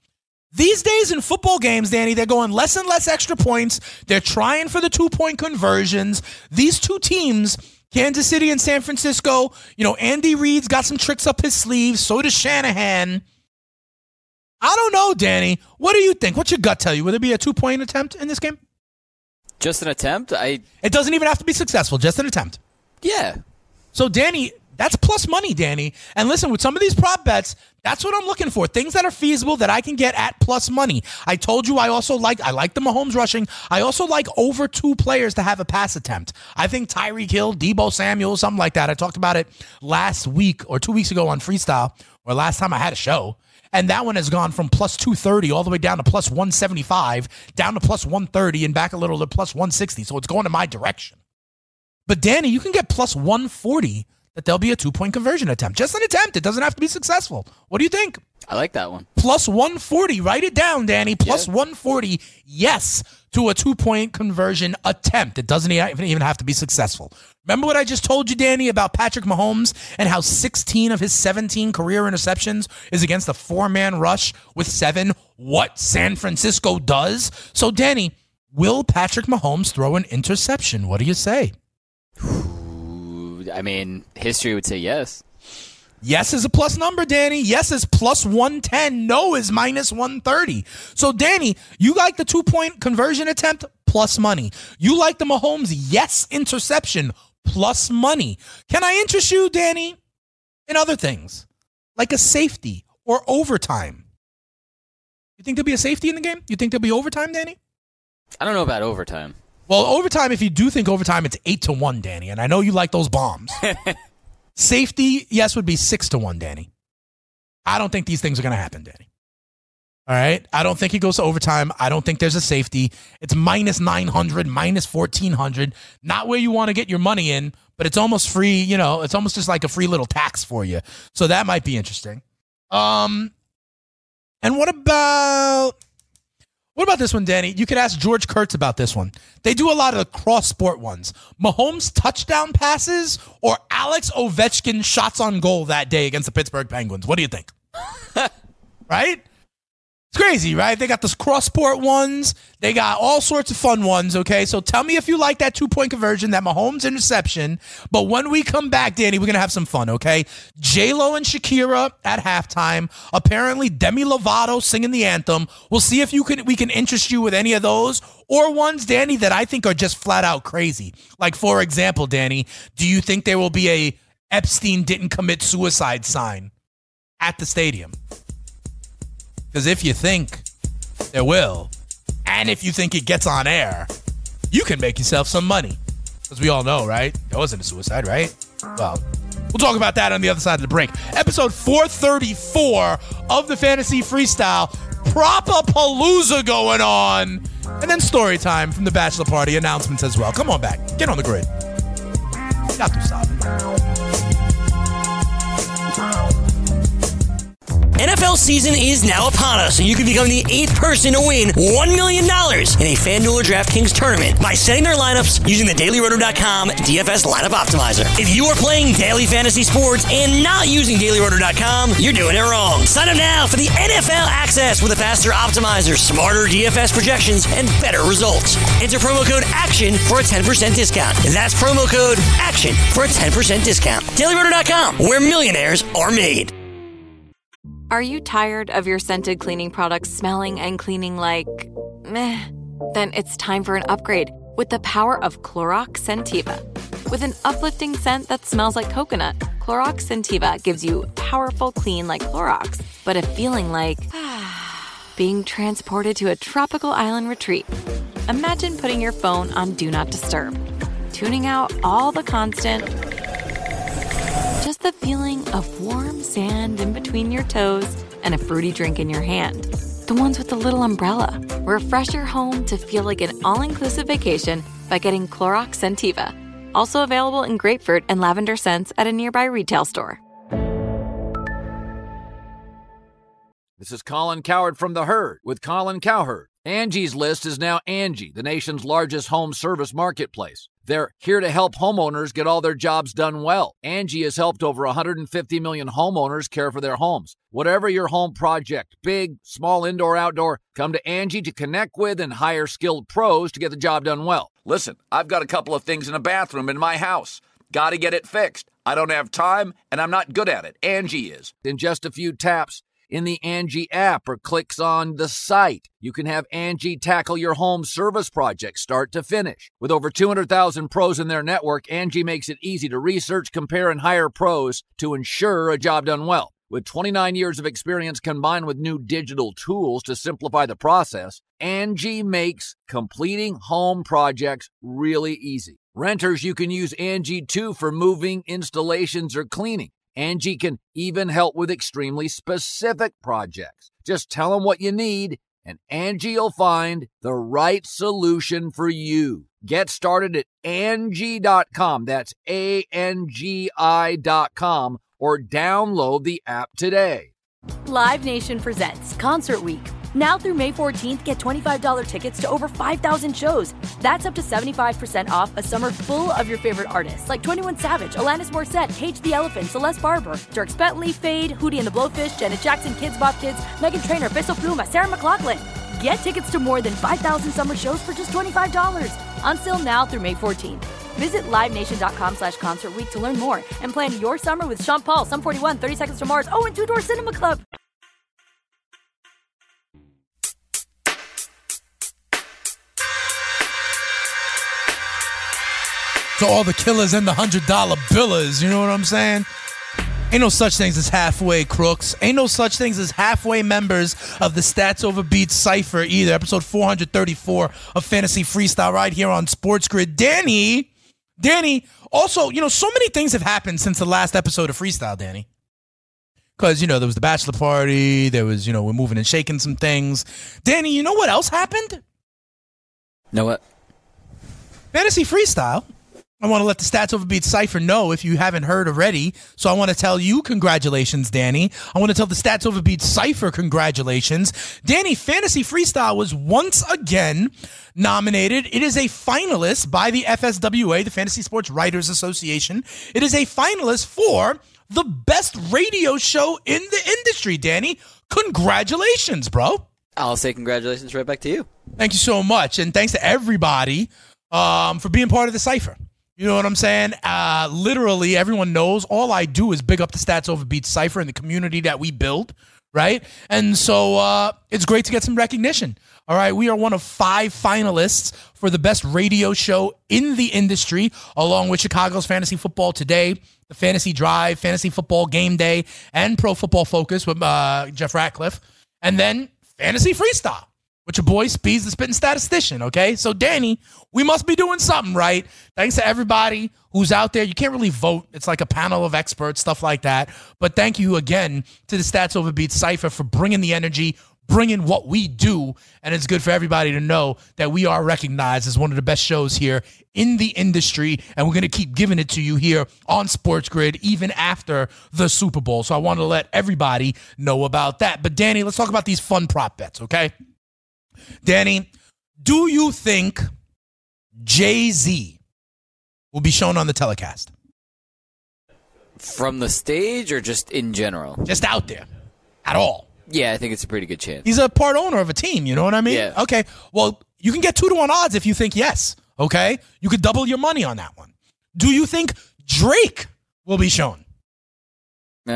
These days in football games, Danny, they're going less and less extra points. They're trying for the 2-point conversions. These two teams, Kansas City and San Francisco, Andy Reid's got some tricks up his sleeve. So does Shanahan. I don't know, Danny. What do you think? What's your gut tell you? Will there be a 2-point attempt in this game? Just an attempt? It doesn't even have to be successful. Just an attempt. Yeah. So, Danny, that's plus money, Danny. And listen, with some of these prop bets, that's what I'm looking for. Things that are feasible that I can get at plus money. I told you I like the Mahomes rushing. I also like over 2 players to have a pass attempt. I think Tyreek Hill, Deebo Samuel, something like that. I talked about it last week or 2 weeks ago on Freestyle, or last time I had a show. And that one has gone from plus 230 all the way down to plus 175, down to plus 130, and back a little to plus 160. So it's going in my direction. But, Danny, you can get plus 140 that there'll be a 2-point conversion attempt. Just an attempt. It doesn't have to be successful. What do you think? I like that one. Plus 140. Write it down, Danny. Plus 140, yes, to a 2-point conversion attempt. It doesn't even have to be successful. Remember what I just told you, Danny, about Patrick Mahomes and how 16 of his 17 career interceptions is against a 4-man rush with 7? What San Francisco does? So, Danny, will Patrick Mahomes throw an interception? What do you say? I mean, history would say yes. Yes is a plus number, Danny. Yes is plus 110. No is minus 130. So, Danny, you like the 2-point conversion attempt? Plus money. You like the Mahomes yes interception? Plus money. Can I interest you, Danny, in other things? Like a safety or overtime? You think there'll be a safety in the game? You think there'll be overtime, Danny? I don't know about overtime. Well, overtime, if you do think overtime, it's 8-1, Danny. And I know you like those bombs. Safety, yes, would be 6-1, Danny. I don't think these things are going to happen, Danny. All right? I don't think he goes to overtime. I don't think there's a safety. It's minus 900, minus 1,400. Not where you want to get your money in, but it's almost free. It's almost just like a free little tax for you. So that might be interesting. And what about this one, Danny? You could ask George Kurtz about this one. They do a lot of the cross-sport ones. Mahomes touchdown passes or Alex Ovechkin shots on goal that day against the Pittsburgh Penguins. What do you think? Right? It's crazy, right? They got those cross-sport ones. They got all sorts of fun ones, okay? So tell me if you like that 2-point conversion, that Mahomes interception. But when we come back, Danny, we're going to have some fun, okay? J-Lo and Shakira at halftime. Apparently, Demi Lovato singing the anthem. We'll see if we can interest you with any of those or ones, Danny, that I think are just flat out crazy. Like, for example, Danny, do you think there will be a Epstein didn't commit suicide sign at the stadium? Because if you think there will, and if you think it gets on air, you can make yourself some money. Because we all know, right? There wasn't a suicide, right? Well, we'll talk about that on the other side of the break. Episode 434 of the Fantasy Freestyle. Proper-palooza going on. And then story time from the bachelor party. Announcements as well. Come on back. Get on the grid. Got to stop it. NFL season is now upon us, and you can become the 8th person to win $1 million in a FanDuel or DraftKings tournament by setting their lineups using the DailyRoto.com DFS lineup optimizer. If you are playing daily fantasy sports and not using DailyRoto.com, you're doing it wrong. Sign up now for the NFL access with a faster optimizer, smarter DFS projections, and better results. Enter promo code ACTION for a 10% discount. That's promo code ACTION for a 10% discount. DailyRoto.com, where millionaires are made. Are you tired of your scented cleaning products smelling and cleaning like meh? Then it's time for an upgrade with the power of Clorox Scentiva. With an uplifting scent that smells like coconut, Clorox Scentiva gives you powerful clean like Clorox, but a feeling like being transported to a tropical island retreat. Imagine putting your phone on Do Not Disturb, tuning out all the constant, just the feeling of warm sand in between your toes and a fruity drink in your hand. The ones with the little umbrella. Refresh your home to feel like an all-inclusive vacation by getting Clorox Scentiva. Also available in grapefruit and lavender scents at a nearby retail store. This is Colin Cowherd from The Herd with Colin Cowherd. Angie's List is now Angie, the nation's largest home service marketplace. They're here to help homeowners get all their jobs done well. Angie has helped over 150 million homeowners care for their homes. Whatever your home project, big, small, indoor, outdoor, come to Angie to connect with and hire skilled pros to get the job done well. Listen, I've got a couple of things in a bathroom in my house. Got to get it fixed. I don't have time, and I'm not good at it. Angie is. In just a few taps in the Angie app or clicks on the site, you can have Angie tackle your home service project start to finish. With over 200,000 pros in their network, Angie makes it easy to research, compare, and hire pros to ensure a job done well. With 29 years of experience combined with new digital tools to simplify the process, Angie makes completing home projects really easy. Renters, you can use Angie too for moving, installations, or cleaning. Angie can even help with extremely specific projects. Just tell them what you need, and Angie will find the right solution for you. Get started at Angie.com. That's ANGI.com, or download the app today. Live Nation presents Concert Week. Now through May 14th, get $25 tickets to over 5,000 shows. That's up to 75% off a summer full of your favorite artists like 21 Savage, Alanis Morissette, Cage the Elephant, Celeste Barber, Dierks Bentley, Fade, Hootie and the Blowfish, Janet Jackson, Kidz Bop Kids, Meghan Trainor, Peso Pluma, Sarah McLachlan. Get tickets to more than 5,000 summer shows for just $25. Until now through May 14th. Visit LiveNation.com/Concert Week to learn more and plan your summer with Sean Paul, Sum 41, 30 Seconds to Mars, and Two Door Cinema Club. To all the killers and the $100 billers, you know what I'm saying? Ain't no such things as halfway crooks. Ain't no such things as halfway members of the Stats Over Beats Cypher either. Episode 434 of Fantasy Freestyle right here on Sports Grid. Danny, also, so many things have happened since the last episode of Freestyle, Danny. Because, there was the bachelor party. There was, we're moving and shaking some things. Danny, you know what else happened? Know what? Fantasy Freestyle. I want to let the Stats Over Beats Cypher know if you haven't heard already. So I want to tell you congratulations, Danny. I want to tell the Stats Over Beats Cypher congratulations. Danny, Fantasy Freestyle was once again nominated. It is a finalist by the FSWA, the Fantasy Sports Writers Association. It is a finalist for the best radio show in the industry, Danny. Congratulations, bro. I'll say congratulations right back to you. Thank you so much. And thanks to everybody for being part of the Cypher. You know what I'm saying? Literally, everyone knows all I do is big up the Stats Over Beats Cypher and the community that we build, right? And so it's great to get some recognition. All right, we are one of 5 finalists for the best radio show in the industry, along with Chicago's Fantasy Football Today, the Fantasy Drive, Fantasy Football Game Day, and Pro Football Focus with Jeff Ratcliffe, and then Fantasy Freestyle with your boy Speeds the Spitting Statistician, okay? So, Danny, we must be doing something right. Thanks to everybody who's out there. You can't really vote. It's like a panel of experts, stuff like that. But thank you again to the Stats Over Beats Cypher for bringing the energy, bringing what we do, and it's good for everybody to know that we are recognized as one of the best shows here in the industry, and we're going to keep giving it to you here on Sports Grid even after the Super Bowl. So I want to let everybody know about that. But, Danny, let's talk about these fun prop bets, okay? Danny, do you think Jay-Z will be shown on the telecast? From the stage or just in general? Just out there. At all. Yeah, I think it's a pretty good chance. He's a part owner of a team, you know what I mean? Yeah. Okay, well, you can get 2-1 odds if you think yes, okay? You could double your money on that one. Do you think Drake will be shown? He's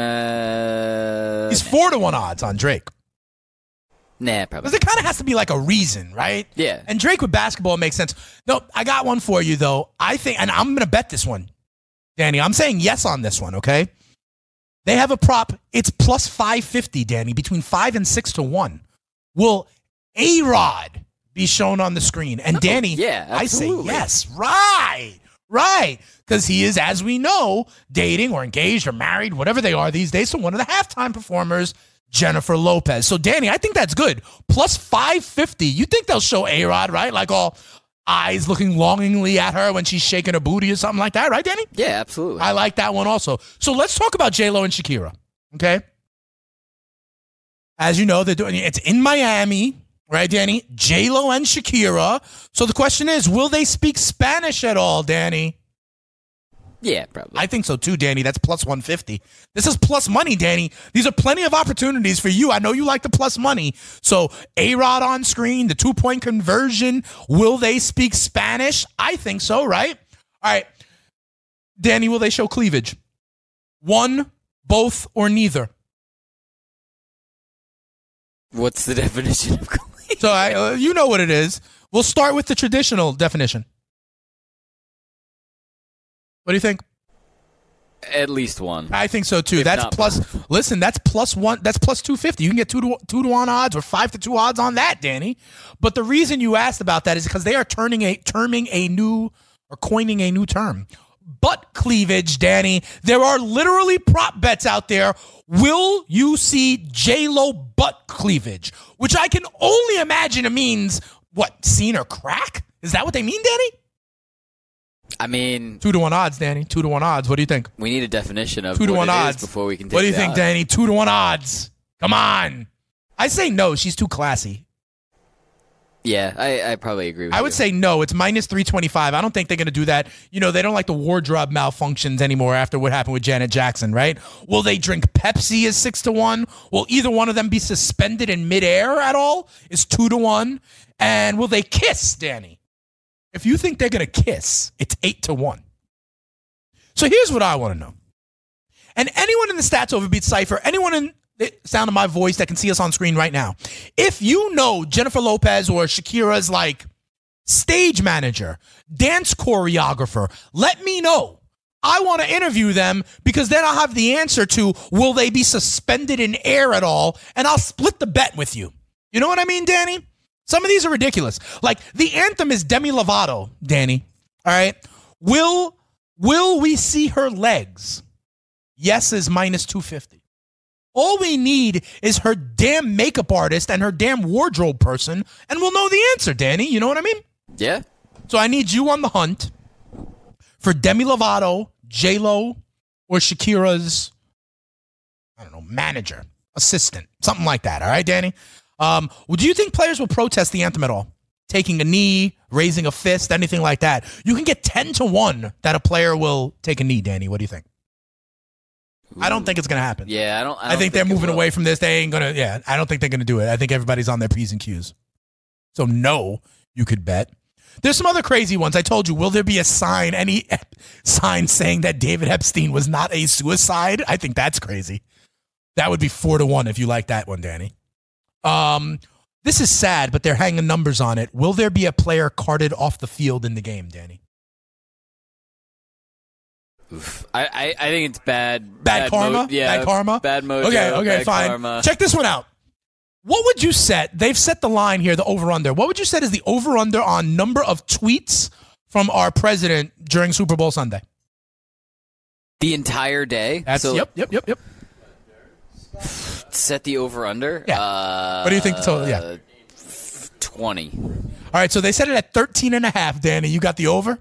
4-1 odds on Drake. Nah, probably. Because there kind of has to be like a reason, right? Yeah. And Drake with basketball makes sense. No, I got one for you, though. I think, and I'm going to bet this one, Danny. I'm saying yes on this one, okay? They have a prop. It's plus 550, Danny, between 5 and 6-1. Will A-Rod be shown on the screen? And Danny, yeah, absolutely. I say yes. Right. Because he is, as we know, dating or engaged or married, whatever they are these days, to one of the halftime performers, Jennifer Lopez. So, Danny, I think that's good. Plus 550. You think they'll show A-Rod, right? Like all eyes looking longingly at her when she's shaking her booty or something like that, right, Danny? Yeah, absolutely. I like that one also. So let's talk about J-Lo and Shakira, okay? As you know, they're doing it's in Miami. Right, Danny? J-Lo and Shakira. So the question is, will they speak Spanish at all, Danny? Yeah, probably. I think so too, Danny. That's plus 150. This is plus money, Danny. These are plenty of opportunities for you. I know you like the plus money. So A-Rod on screen, the 2-point conversion. Will they speak Spanish? I think so, right? All right. Danny, will they show cleavage? One, both, or neither? What's the definition of cleavage? So you know what it is. We'll start with the traditional definition. What do you think? At least one. I think so too. That's plus. Listen, that's plus one. That's plus 250. You can get 2-to-1 odds or 5-to-2 odds on that, Danny. But the reason you asked about that is because they are coining a new term. Butt cleavage, Danny. There are literally prop bets out there. Will you see J-Lo butt cleavage? Which I can only imagine it means what? Seen her crack? Is that what they mean, Danny? I mean, 2-to-1 odds, Danny. 2-to-1 odds. What do you think? We need a definition of 2-to-1 what it odds is before we can take What do you think, that. Danny? 2-to-1 odds. Come on. I say no. She's too classy. Yeah, I probably agree with you. I would say no. It's minus 325. I don't think they're going to do that. You know, they don't like the wardrobe malfunctions anymore after what happened with Janet Jackson, right? Will they drink Pepsi as 6-to-1? Will either one of them be suspended in midair at all? Is 2-to-1. And will they kiss, Danny? If you think they're going to kiss, it's 8-to-1. So here's what I want to know. And anyone in the Stats Overbeat Cypher, anyone in the sound of my voice that can see us on screen right now, if you know Jennifer Lopez or Shakira's like stage manager, dance choreographer, let me know. I want to interview them because then I'll have the answer to will they be suspended in air at all, and I'll split the bet with you. You know what I mean, Danny? Some of these are ridiculous. Like the anthem is Demi Lovato, Danny. All right. Will we see her legs? Yes is minus 250. All we need is her damn makeup artist and her damn wardrobe person, and we'll know the answer, Danny. You know what I mean? Yeah. So I need you on the hunt for Demi Lovato, J-Lo, or Shakira's, I don't know, manager, assistant, something like that. All right, Danny? Do you think players will protest the anthem at all? Taking a knee, raising a fist, anything like that? You can get 10-to-1 that a player will take a knee, Danny. What do you think? I don't think it's going to happen. Yeah, I think they're moving away from this. They ain't going to, I don't think they're going to do it. I think everybody's on their P's and Q's. So no, you could bet. There's some other crazy ones. I told you, will there be a sign, any sign saying that David Epstein was not a suicide? I think that's crazy. That would be 4-to-1 if you like that one, Danny. This is sad, but they're hanging numbers on it. Will there be a player carted off the field in the game, Danny? Oof. I think it's bad. Bad karma? Bad karma? Bad mojo. Okay, bad fine. Karma. Check this one out. What would you set? They've set the line here, the over-under. What would you set as the over-under on number of tweets from our president during Super Bowl Sunday? The entire day? Yep. Set the over-under? Yeah. What do you think the total? Yeah. 20. All right, so they set it at 13.5, Danny. You got the over?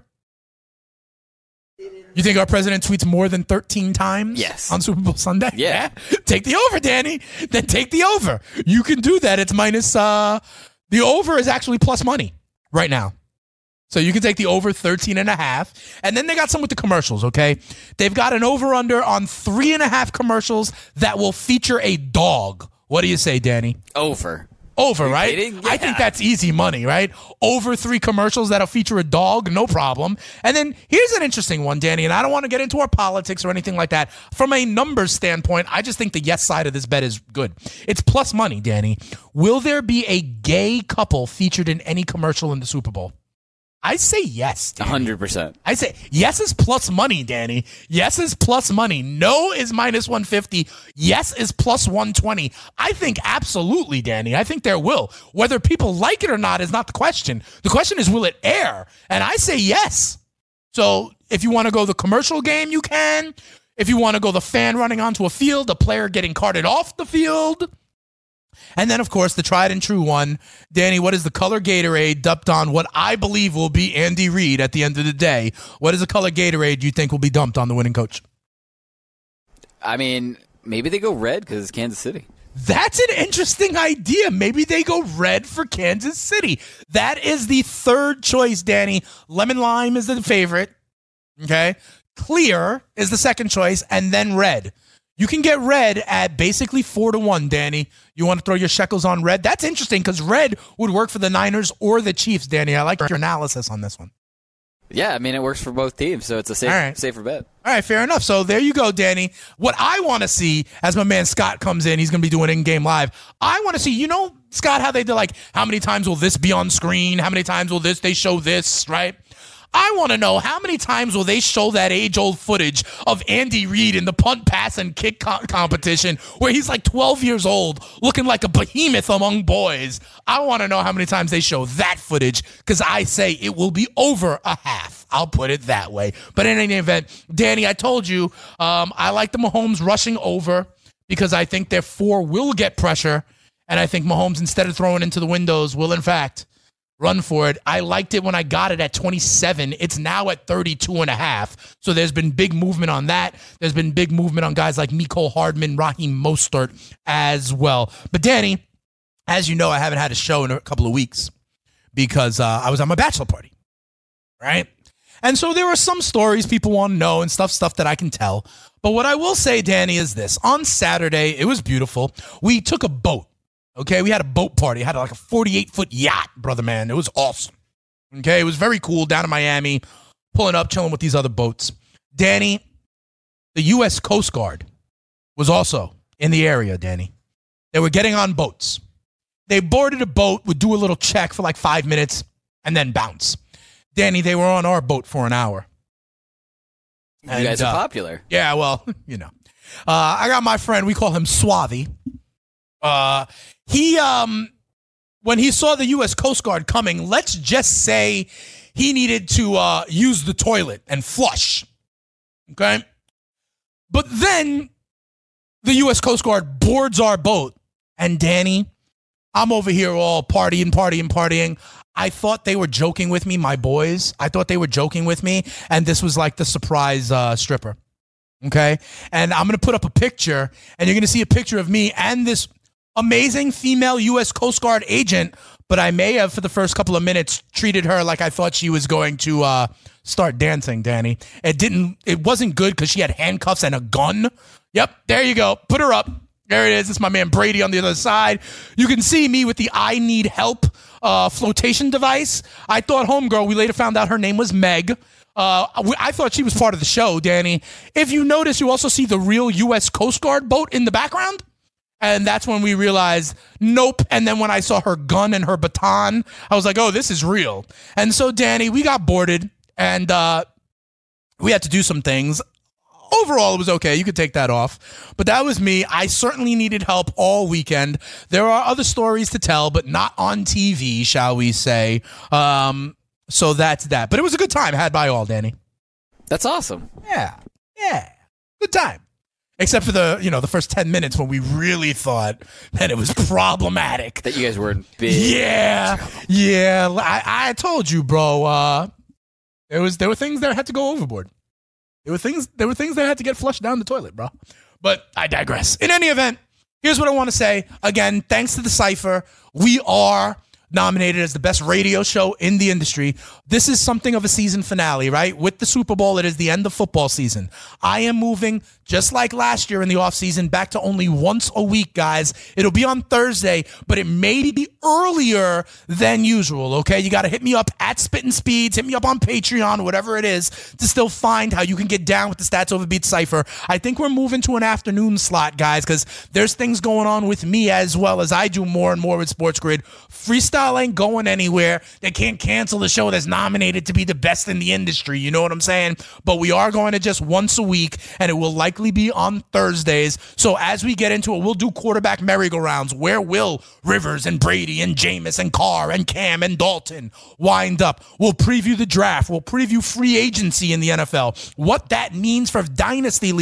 You think our president tweets more than 13 times? Yes. On Super Bowl Sunday? Yeah. Take the over, Danny. Then take the over. You can do that. It's minus, the over is actually plus money right now. So you can take the over 13.5. And then they got some with the commercials, okay? They've got an over-under on 3.5 commercials that will feature a dog. What do you say, Danny? Over, right? Yeah. I think that's easy money, right? Over 3 commercials that'll feature a dog, no problem. And then here's an interesting one, Danny, and I don't want to get into our politics or anything like that. From a numbers standpoint, I just think the yes side of this bet is good. It's plus money, Danny. Will there be a gay couple featured in any commercial in the Super Bowl? I say yes, Danny. 100%. I say yes is plus money, Danny. Yes is plus money. No is minus 150. Yes is plus 120. I think absolutely, Danny. I think there will. Whether people like it or not is not the question. The question is, will it air? And I say yes. So if you want to go the commercial game, you can. If you want to go the fan running onto a field, the player getting carted off the field. And then, of course, the tried and true one. Danny, what is the color Gatorade dumped on what I believe will be Andy Reid at the end of the day? What is the color Gatorade you think will be dumped on the winning coach? I mean, maybe they go red because it's Kansas City. That's an interesting idea. Maybe they go red for Kansas City. That is the third choice, Danny. Lemon lime is the favorite. Okay. Clear is the second choice, and then red. You can get red at basically 4-1, Danny. You want to throw your shekels on red? That's interesting because red would work for the Niners or the Chiefs, Danny. I like your analysis on this one. Yeah, I mean, it works for both teams, so it's a safer bet. All right, fair enough. So there you go, Danny. What I want to see, as my man Scott comes in, he's going to be doing in-game live. I want to see, Scott, how they do, like, how many times will this be on screen? How many times will they show this, right? I want to know how many times will they show that age-old footage of Andy Reid in the punt, pass, and kick competition where he's like 12 years old looking like a behemoth among boys. I want to know how many times they show that footage because I say it will be over a half. I'll put it that way. But in any event, Danny, I told you I like the Mahomes rushing over because I think their 4 will get pressure, and I think Mahomes, instead of throwing into the windows, will in fact run for it. I liked it when I got it at 27. It's now at 32.5. So there's been big movement on that. There's been big movement on guys like Mecole Hardman, Raheem Mostert as well. But Danny, as you know, I haven't had a show in a couple of weeks because I was on my bachelor party, right? And so there are some stories people want to know and stuff that I can tell. But what I will say, Danny, is this. On Saturday, it was beautiful. We took a boat. Okay, we had a boat party. I had like a 48-foot yacht, brother man. It was awesome. Okay, it was very cool down in Miami, pulling up, chilling with these other boats. Danny, the U.S. Coast Guard was also in the area, Danny. They were getting on boats. They boarded a boat, would do a little check for like 5 minutes, and then bounce. Danny, they were on our boat for an hour. You guys are popular. Yeah, well, I got my friend, we call him Swathi. When he saw the U.S. Coast Guard coming, let's just say he needed to use the toilet and flush. Okay? But then the U.S. Coast Guard boards our boat. And Danny, I'm over here all partying. I thought they were joking with me, my boys. I thought they were joking with me. And this was like the surprise stripper. Okay? And I'm going to put up a picture, and you're going to see a picture of me and this amazing female U.S. Coast Guard agent, but I may have, for the first couple of minutes, treated her like I thought she was going to start dancing, Danny. It wasn't good because she had handcuffs and a gun. Yep, there you go. Put her up. There it is. It's my man Brady on the other side. You can see me with the I Need Help flotation device. I thought homegirl, we later found out her name was Meg. I thought she was part of the show, Danny. If you notice, you also see the real U.S. Coast Guard boat in the background. And that's when we realized, nope. And then when I saw her gun and her baton, I was like, oh, this is real. And so, Danny, we got boarded, and we had to do some things. Overall, it was okay. You could take that off. But that was me. I certainly needed help all weekend. There are other stories to tell, but not on TV, shall we say. So that's that. But it was a good time had by all, Danny. That's awesome. Yeah. Good time. Except for the first 10 minutes when we really thought that it was problematic. That you guys were in big. Yeah. I told you, bro. There were things that had to go overboard. There were things that had to get flushed down the toilet, bro. But I digress. In any event, here's what I want to say. Again, thanks to the Cypher, we are nominated as the best radio show in the industry. This is something of a season finale, right? With the Super Bowl, it is the end of football season. I am moving, just like last year in the offseason, back to only once a week, guys. It'll be on Thursday, but it may be earlier than usual, okay? You got to hit me up at Spittin' Speeds, hit me up on Patreon, whatever it is, to still find how you can get down with the Stats Over Beats Cypher. I think we're moving to an afternoon slot, guys, because there's things going on with me as well as I do more and more with Sports Grid. Freestyle ain't going anywhere. They can't cancel the show that's nominated to be the best in the industry. You know what I'm saying? But we are going to just once a week, and it will likely be on Thursdays. So as we get into it, we'll do quarterback merry-go-rounds. Where will Rivers and Brady and Jameis and Carr and Cam and Dalton wind up? We'll preview the draft. We'll preview free agency in the NFL. What that means for dynasty leagues.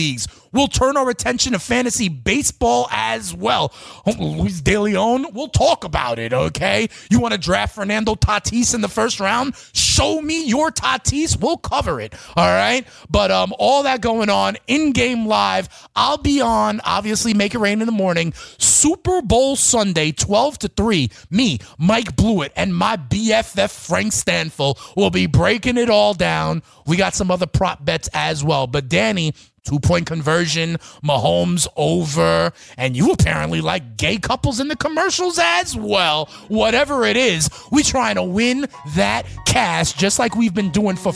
we'll turn our attention to fantasy baseball as well. Luis De Leon, we'll talk about it, okay? You want to draft Fernando Tatis in the first round? Show me your Tatis. We'll cover it, all right? But all that going on, in-game live. I'll be on, obviously, Make It Rain in the morning. Super Bowl Sunday, 12 to 3. Me, Mike Blewett, and my BFF Frank Stanfill will be breaking it all down. We got some other prop bets as well. But Danny, 2-point conversion, Mahomes over, and you apparently like gay couples in the commercials as well. Whatever it is, we trying to win that cash just like we've been doing for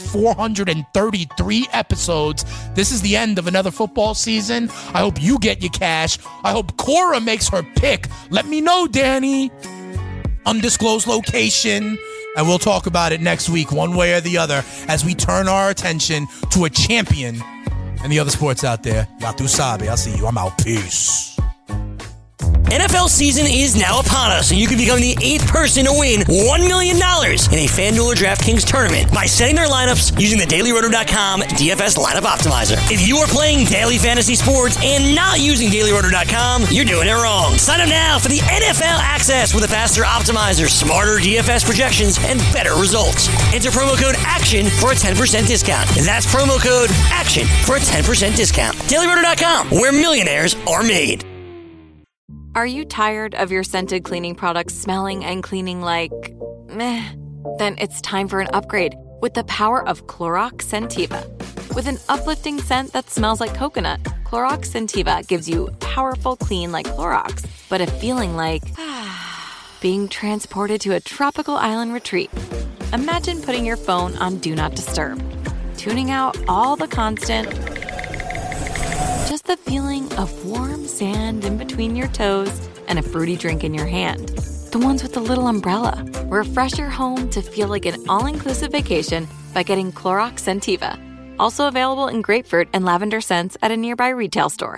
433 episodes. This is the end of another football season. I hope you get your cash. I hope Cora makes her pick. Let me know, Danny. Undisclosed location. And we'll talk about it next week, one way or the other, as we turn our attention to a champion. And the other sports out there, y'all tu sabe. I'll see you. I'm out. Peace. NFL season is now upon us, and you can become the 8th person to win $1 million in a FanDuel or DraftKings tournament by setting their lineups using the DailyRoto.com DFS lineup optimizer. If you are playing daily fantasy sports and not using DailyRoto.com, you're doing it wrong. Sign up now for the NFL access with a faster optimizer, smarter DFS projections, and better results. Enter promo code ACTION for a 10% discount. That's promo code ACTION for a 10% discount. DailyRoto.com, where millionaires are made. Are you tired of your scented cleaning products smelling and cleaning like meh? Then it's time for an upgrade with the power of Clorox Scentiva. With an uplifting scent that smells like coconut, Clorox Scentiva gives you powerful clean like Clorox, but a feeling like being transported to a tropical island retreat. Imagine putting your phone on Do Not Disturb, tuning out all the constant, just the feeling of warm sand in between your toes and a fruity drink in your hand. The ones with the little umbrella. Refresh your home to feel like an all-inclusive vacation by getting Clorox Scentiva. Also available in grapefruit and lavender scents at a nearby retail store.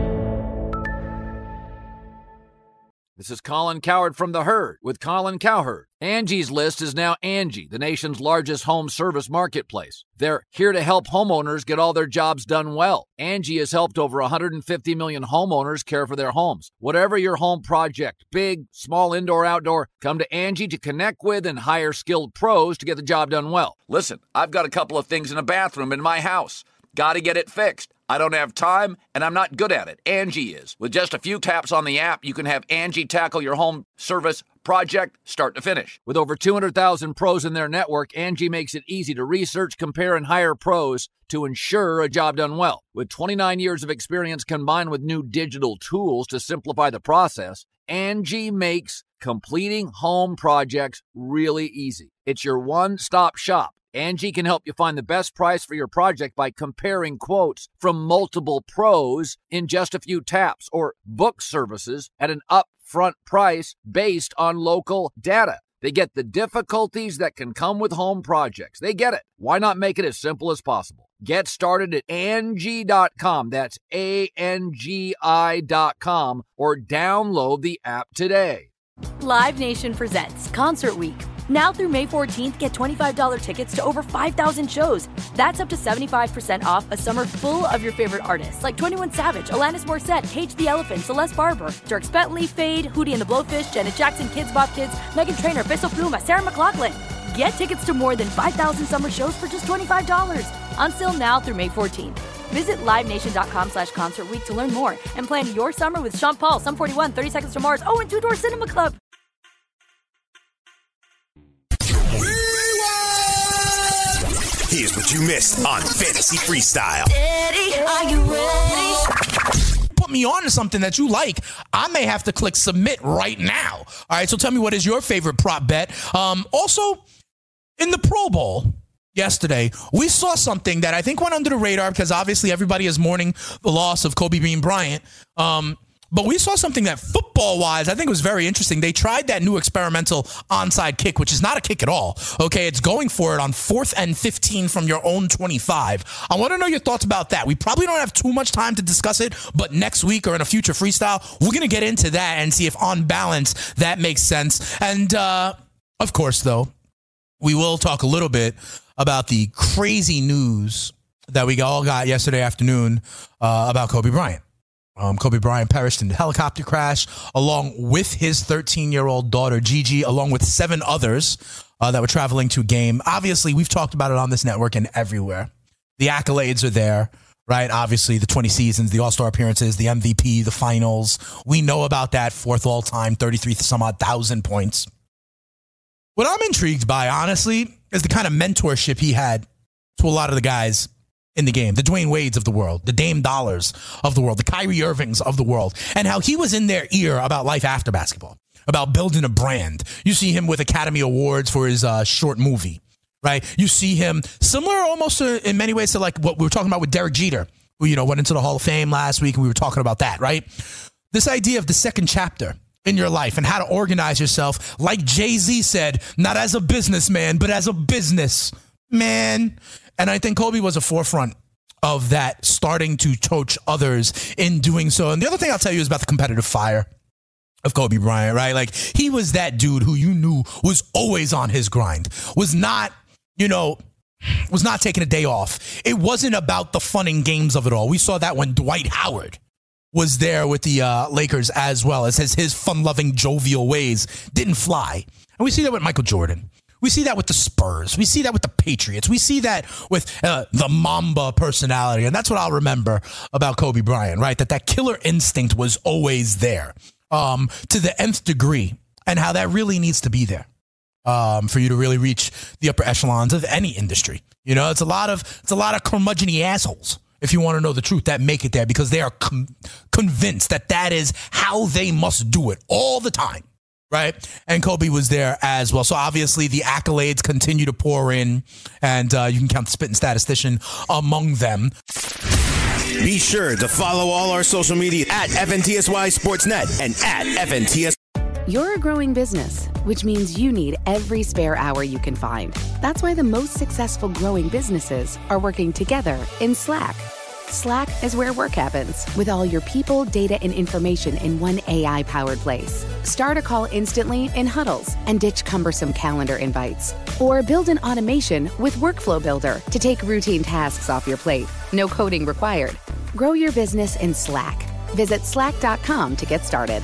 This is Colin Cowherd from The Herd with Colin Cowherd. Angie's List is now Angie, the nation's largest home service marketplace. They're here to help homeowners get all their jobs done well. Angie has helped over 150 million homeowners care for their homes. Whatever your home project, big, small, indoor, outdoor, come to Angie to connect with and hire skilled pros to get the job done well. Listen, I've got a couple of things in a bathroom in my house. Got to get it fixed. I don't have time, and I'm not good at it. Angie is. With just a few taps on the app, you can have Angie tackle your home service project start to finish. With over 200,000 pros in their network, Angie makes it easy to research, compare, and hire pros to ensure a job done well. With 29 years of experience combined with new digital tools to simplify the process, Angie makes completing home projects really easy. It's your one-stop shop. Angie can help you find the best price for your project by comparing quotes from multiple pros in just a few taps, or book services at an upfront price based on local data. They get the difficulties that can come with home projects. They get it. Why not make it as simple as possible? Get started at Angie.com. That's ANGI.com, or download the app today. Live Nation presents Concert Week. Now through May 14th, get $25 tickets to over 5,000 shows. That's up to 75% off a summer full of your favorite artists like 21 Savage, Alanis Morissette, Cage the Elephant, Celeste Barber, Dierks Bentley, Fade, Hootie and the Blowfish, Janet Jackson, Kids Bop Kids, Meghan Trainor, Peso Pluma, Sarah McLachlan. Get tickets to more than 5,000 summer shows for just $25. On sale now through May 14th. Visit LiveNation.com/Concert Week to learn more and plan your summer with Sean Paul, Sum 41, 30 Seconds to Mars, and Two Door Cinema Club. Here's what you missed on Fantasy Freestyle. Daddy, are you ready? Put me on to something that you like. I may have to click submit right now. All right, so tell me, what is your favorite prop bet? Also, in the Pro Bowl yesterday, we saw something that I think went under the radar because obviously everybody is mourning the loss of Kobe Bean Bryant. But we saw something that football-wise, I think was very interesting. They tried that new experimental onside kick, which is not a kick at all. Okay, it's going for it on 4th and 15 from your own 25. I want to know your thoughts about that. We probably don't have too much time to discuss it, but next week or in a future freestyle, we're going to get into that and see if on balance that makes sense. And, of course, though, we will talk a little bit about the crazy news that we all got yesterday afternoon about Kobe Bryant. Kobe Bryant perished in a helicopter crash along with his 13-year-old daughter, Gigi, along with 7 others that were traveling to a game. Obviously, we've talked about it on this network and everywhere. The accolades are there, right? Obviously, the 20 seasons, the All-Star appearances, the MVP, the finals. We know about that 4th all-time, 33-some-odd thousand points. What I'm intrigued by, honestly, is the kind of mentorship he had to a lot of the guys in the game, the Dwayne Wades of the world, the Dame Dollars of the world, the Kyrie Irvings of the world, and how he was in their ear about life after basketball, about building a brand. You see him with Academy Awards for his short movie, right? You see him similar almost in many ways to like what we were talking about with Derek Jeter, who, you know, went into the Hall of Fame last week, and we were talking about that, right? This idea of the second chapter in your life and how to organize yourself, like Jay-Z said, not as a businessman, but as a businessman. And I think Kobe was a forefront of that, starting to coach others in doing so. And the other thing I'll tell you is about the competitive fire of Kobe Bryant, right? Like, he was that dude who you knew was always on his grind, was not taking a day off. It wasn't about the fun and games of it all. We saw that when Dwight Howard was there with the Lakers as well, as his fun-loving, jovial ways didn't fly. And we see that with Michael Jordan. We see that with the Spurs. We see that with the Patriots. We see that with the Mamba personality. And that's what I'll remember about Kobe Bryant, right? That killer instinct was always there to the nth degree, and how that really needs to be there for you to really reach the upper echelons of any industry. You know, it's a lot of curmudgeon-y assholes, if you want to know the truth, that make it there because they are convinced that is how they must do it all the time. Right. And Kobe was there as well. So obviously the accolades continue to pour in, and you can count the spitting statistician among them. Be sure to follow all our social media at FNTSY Sportsnet and at FNTS. You're a growing business, which means you need every spare hour you can find. That's why the most successful growing businesses are working together in Slack. Slack is where work happens, with all your people, data, and information in one AI-powered place. Start a call instantly in huddles and ditch cumbersome calendar invites. Or build an automation with Workflow Builder to take routine tasks off your plate. No coding required. Grow your business in Slack. Visit slack.com to get started.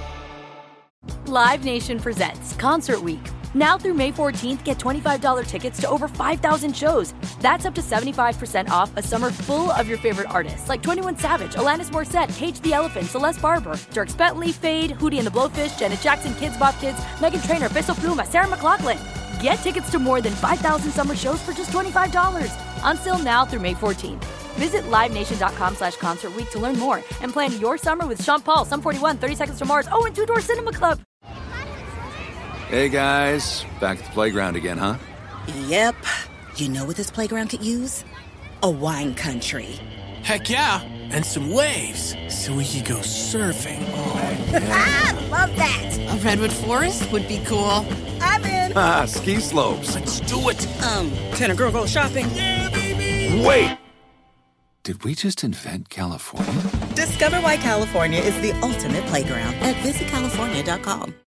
Live Nation presents Concert Week. Now through May 14th, get $25 tickets to over 5,000 shows. That's up to 75% off a summer full of your favorite artists like 21 Savage, Alanis Morissette, Cage the Elephant, Celeste Barber, Dierks Bentley, Fade, Hootie and the Blowfish, Janet Jackson, Kidz Bop Kids, Meghan Trainor, Peso Pluma, Sarah McLachlan. Get tickets to more than 5,000 summer shows for just $25. Until now through May 14th. Visit LiveNation.com/Concert Week to learn more and plan your summer with Sean Paul, Sum 41, 30 Seconds to Mars, and Two Door Cinema Club. Hey, guys. Back at the playground again, huh? Yep. You know what this playground could use? A wine country. Heck yeah. And some waves so we could go surfing. Oh, yeah. Love that. A redwood forest would be cool. I'm in. Ski slopes. Let's do it. Can a girl go shopping? Yeah, baby. Wait. Did we just invent California? Discover why California is the ultimate playground at visitcalifornia.com.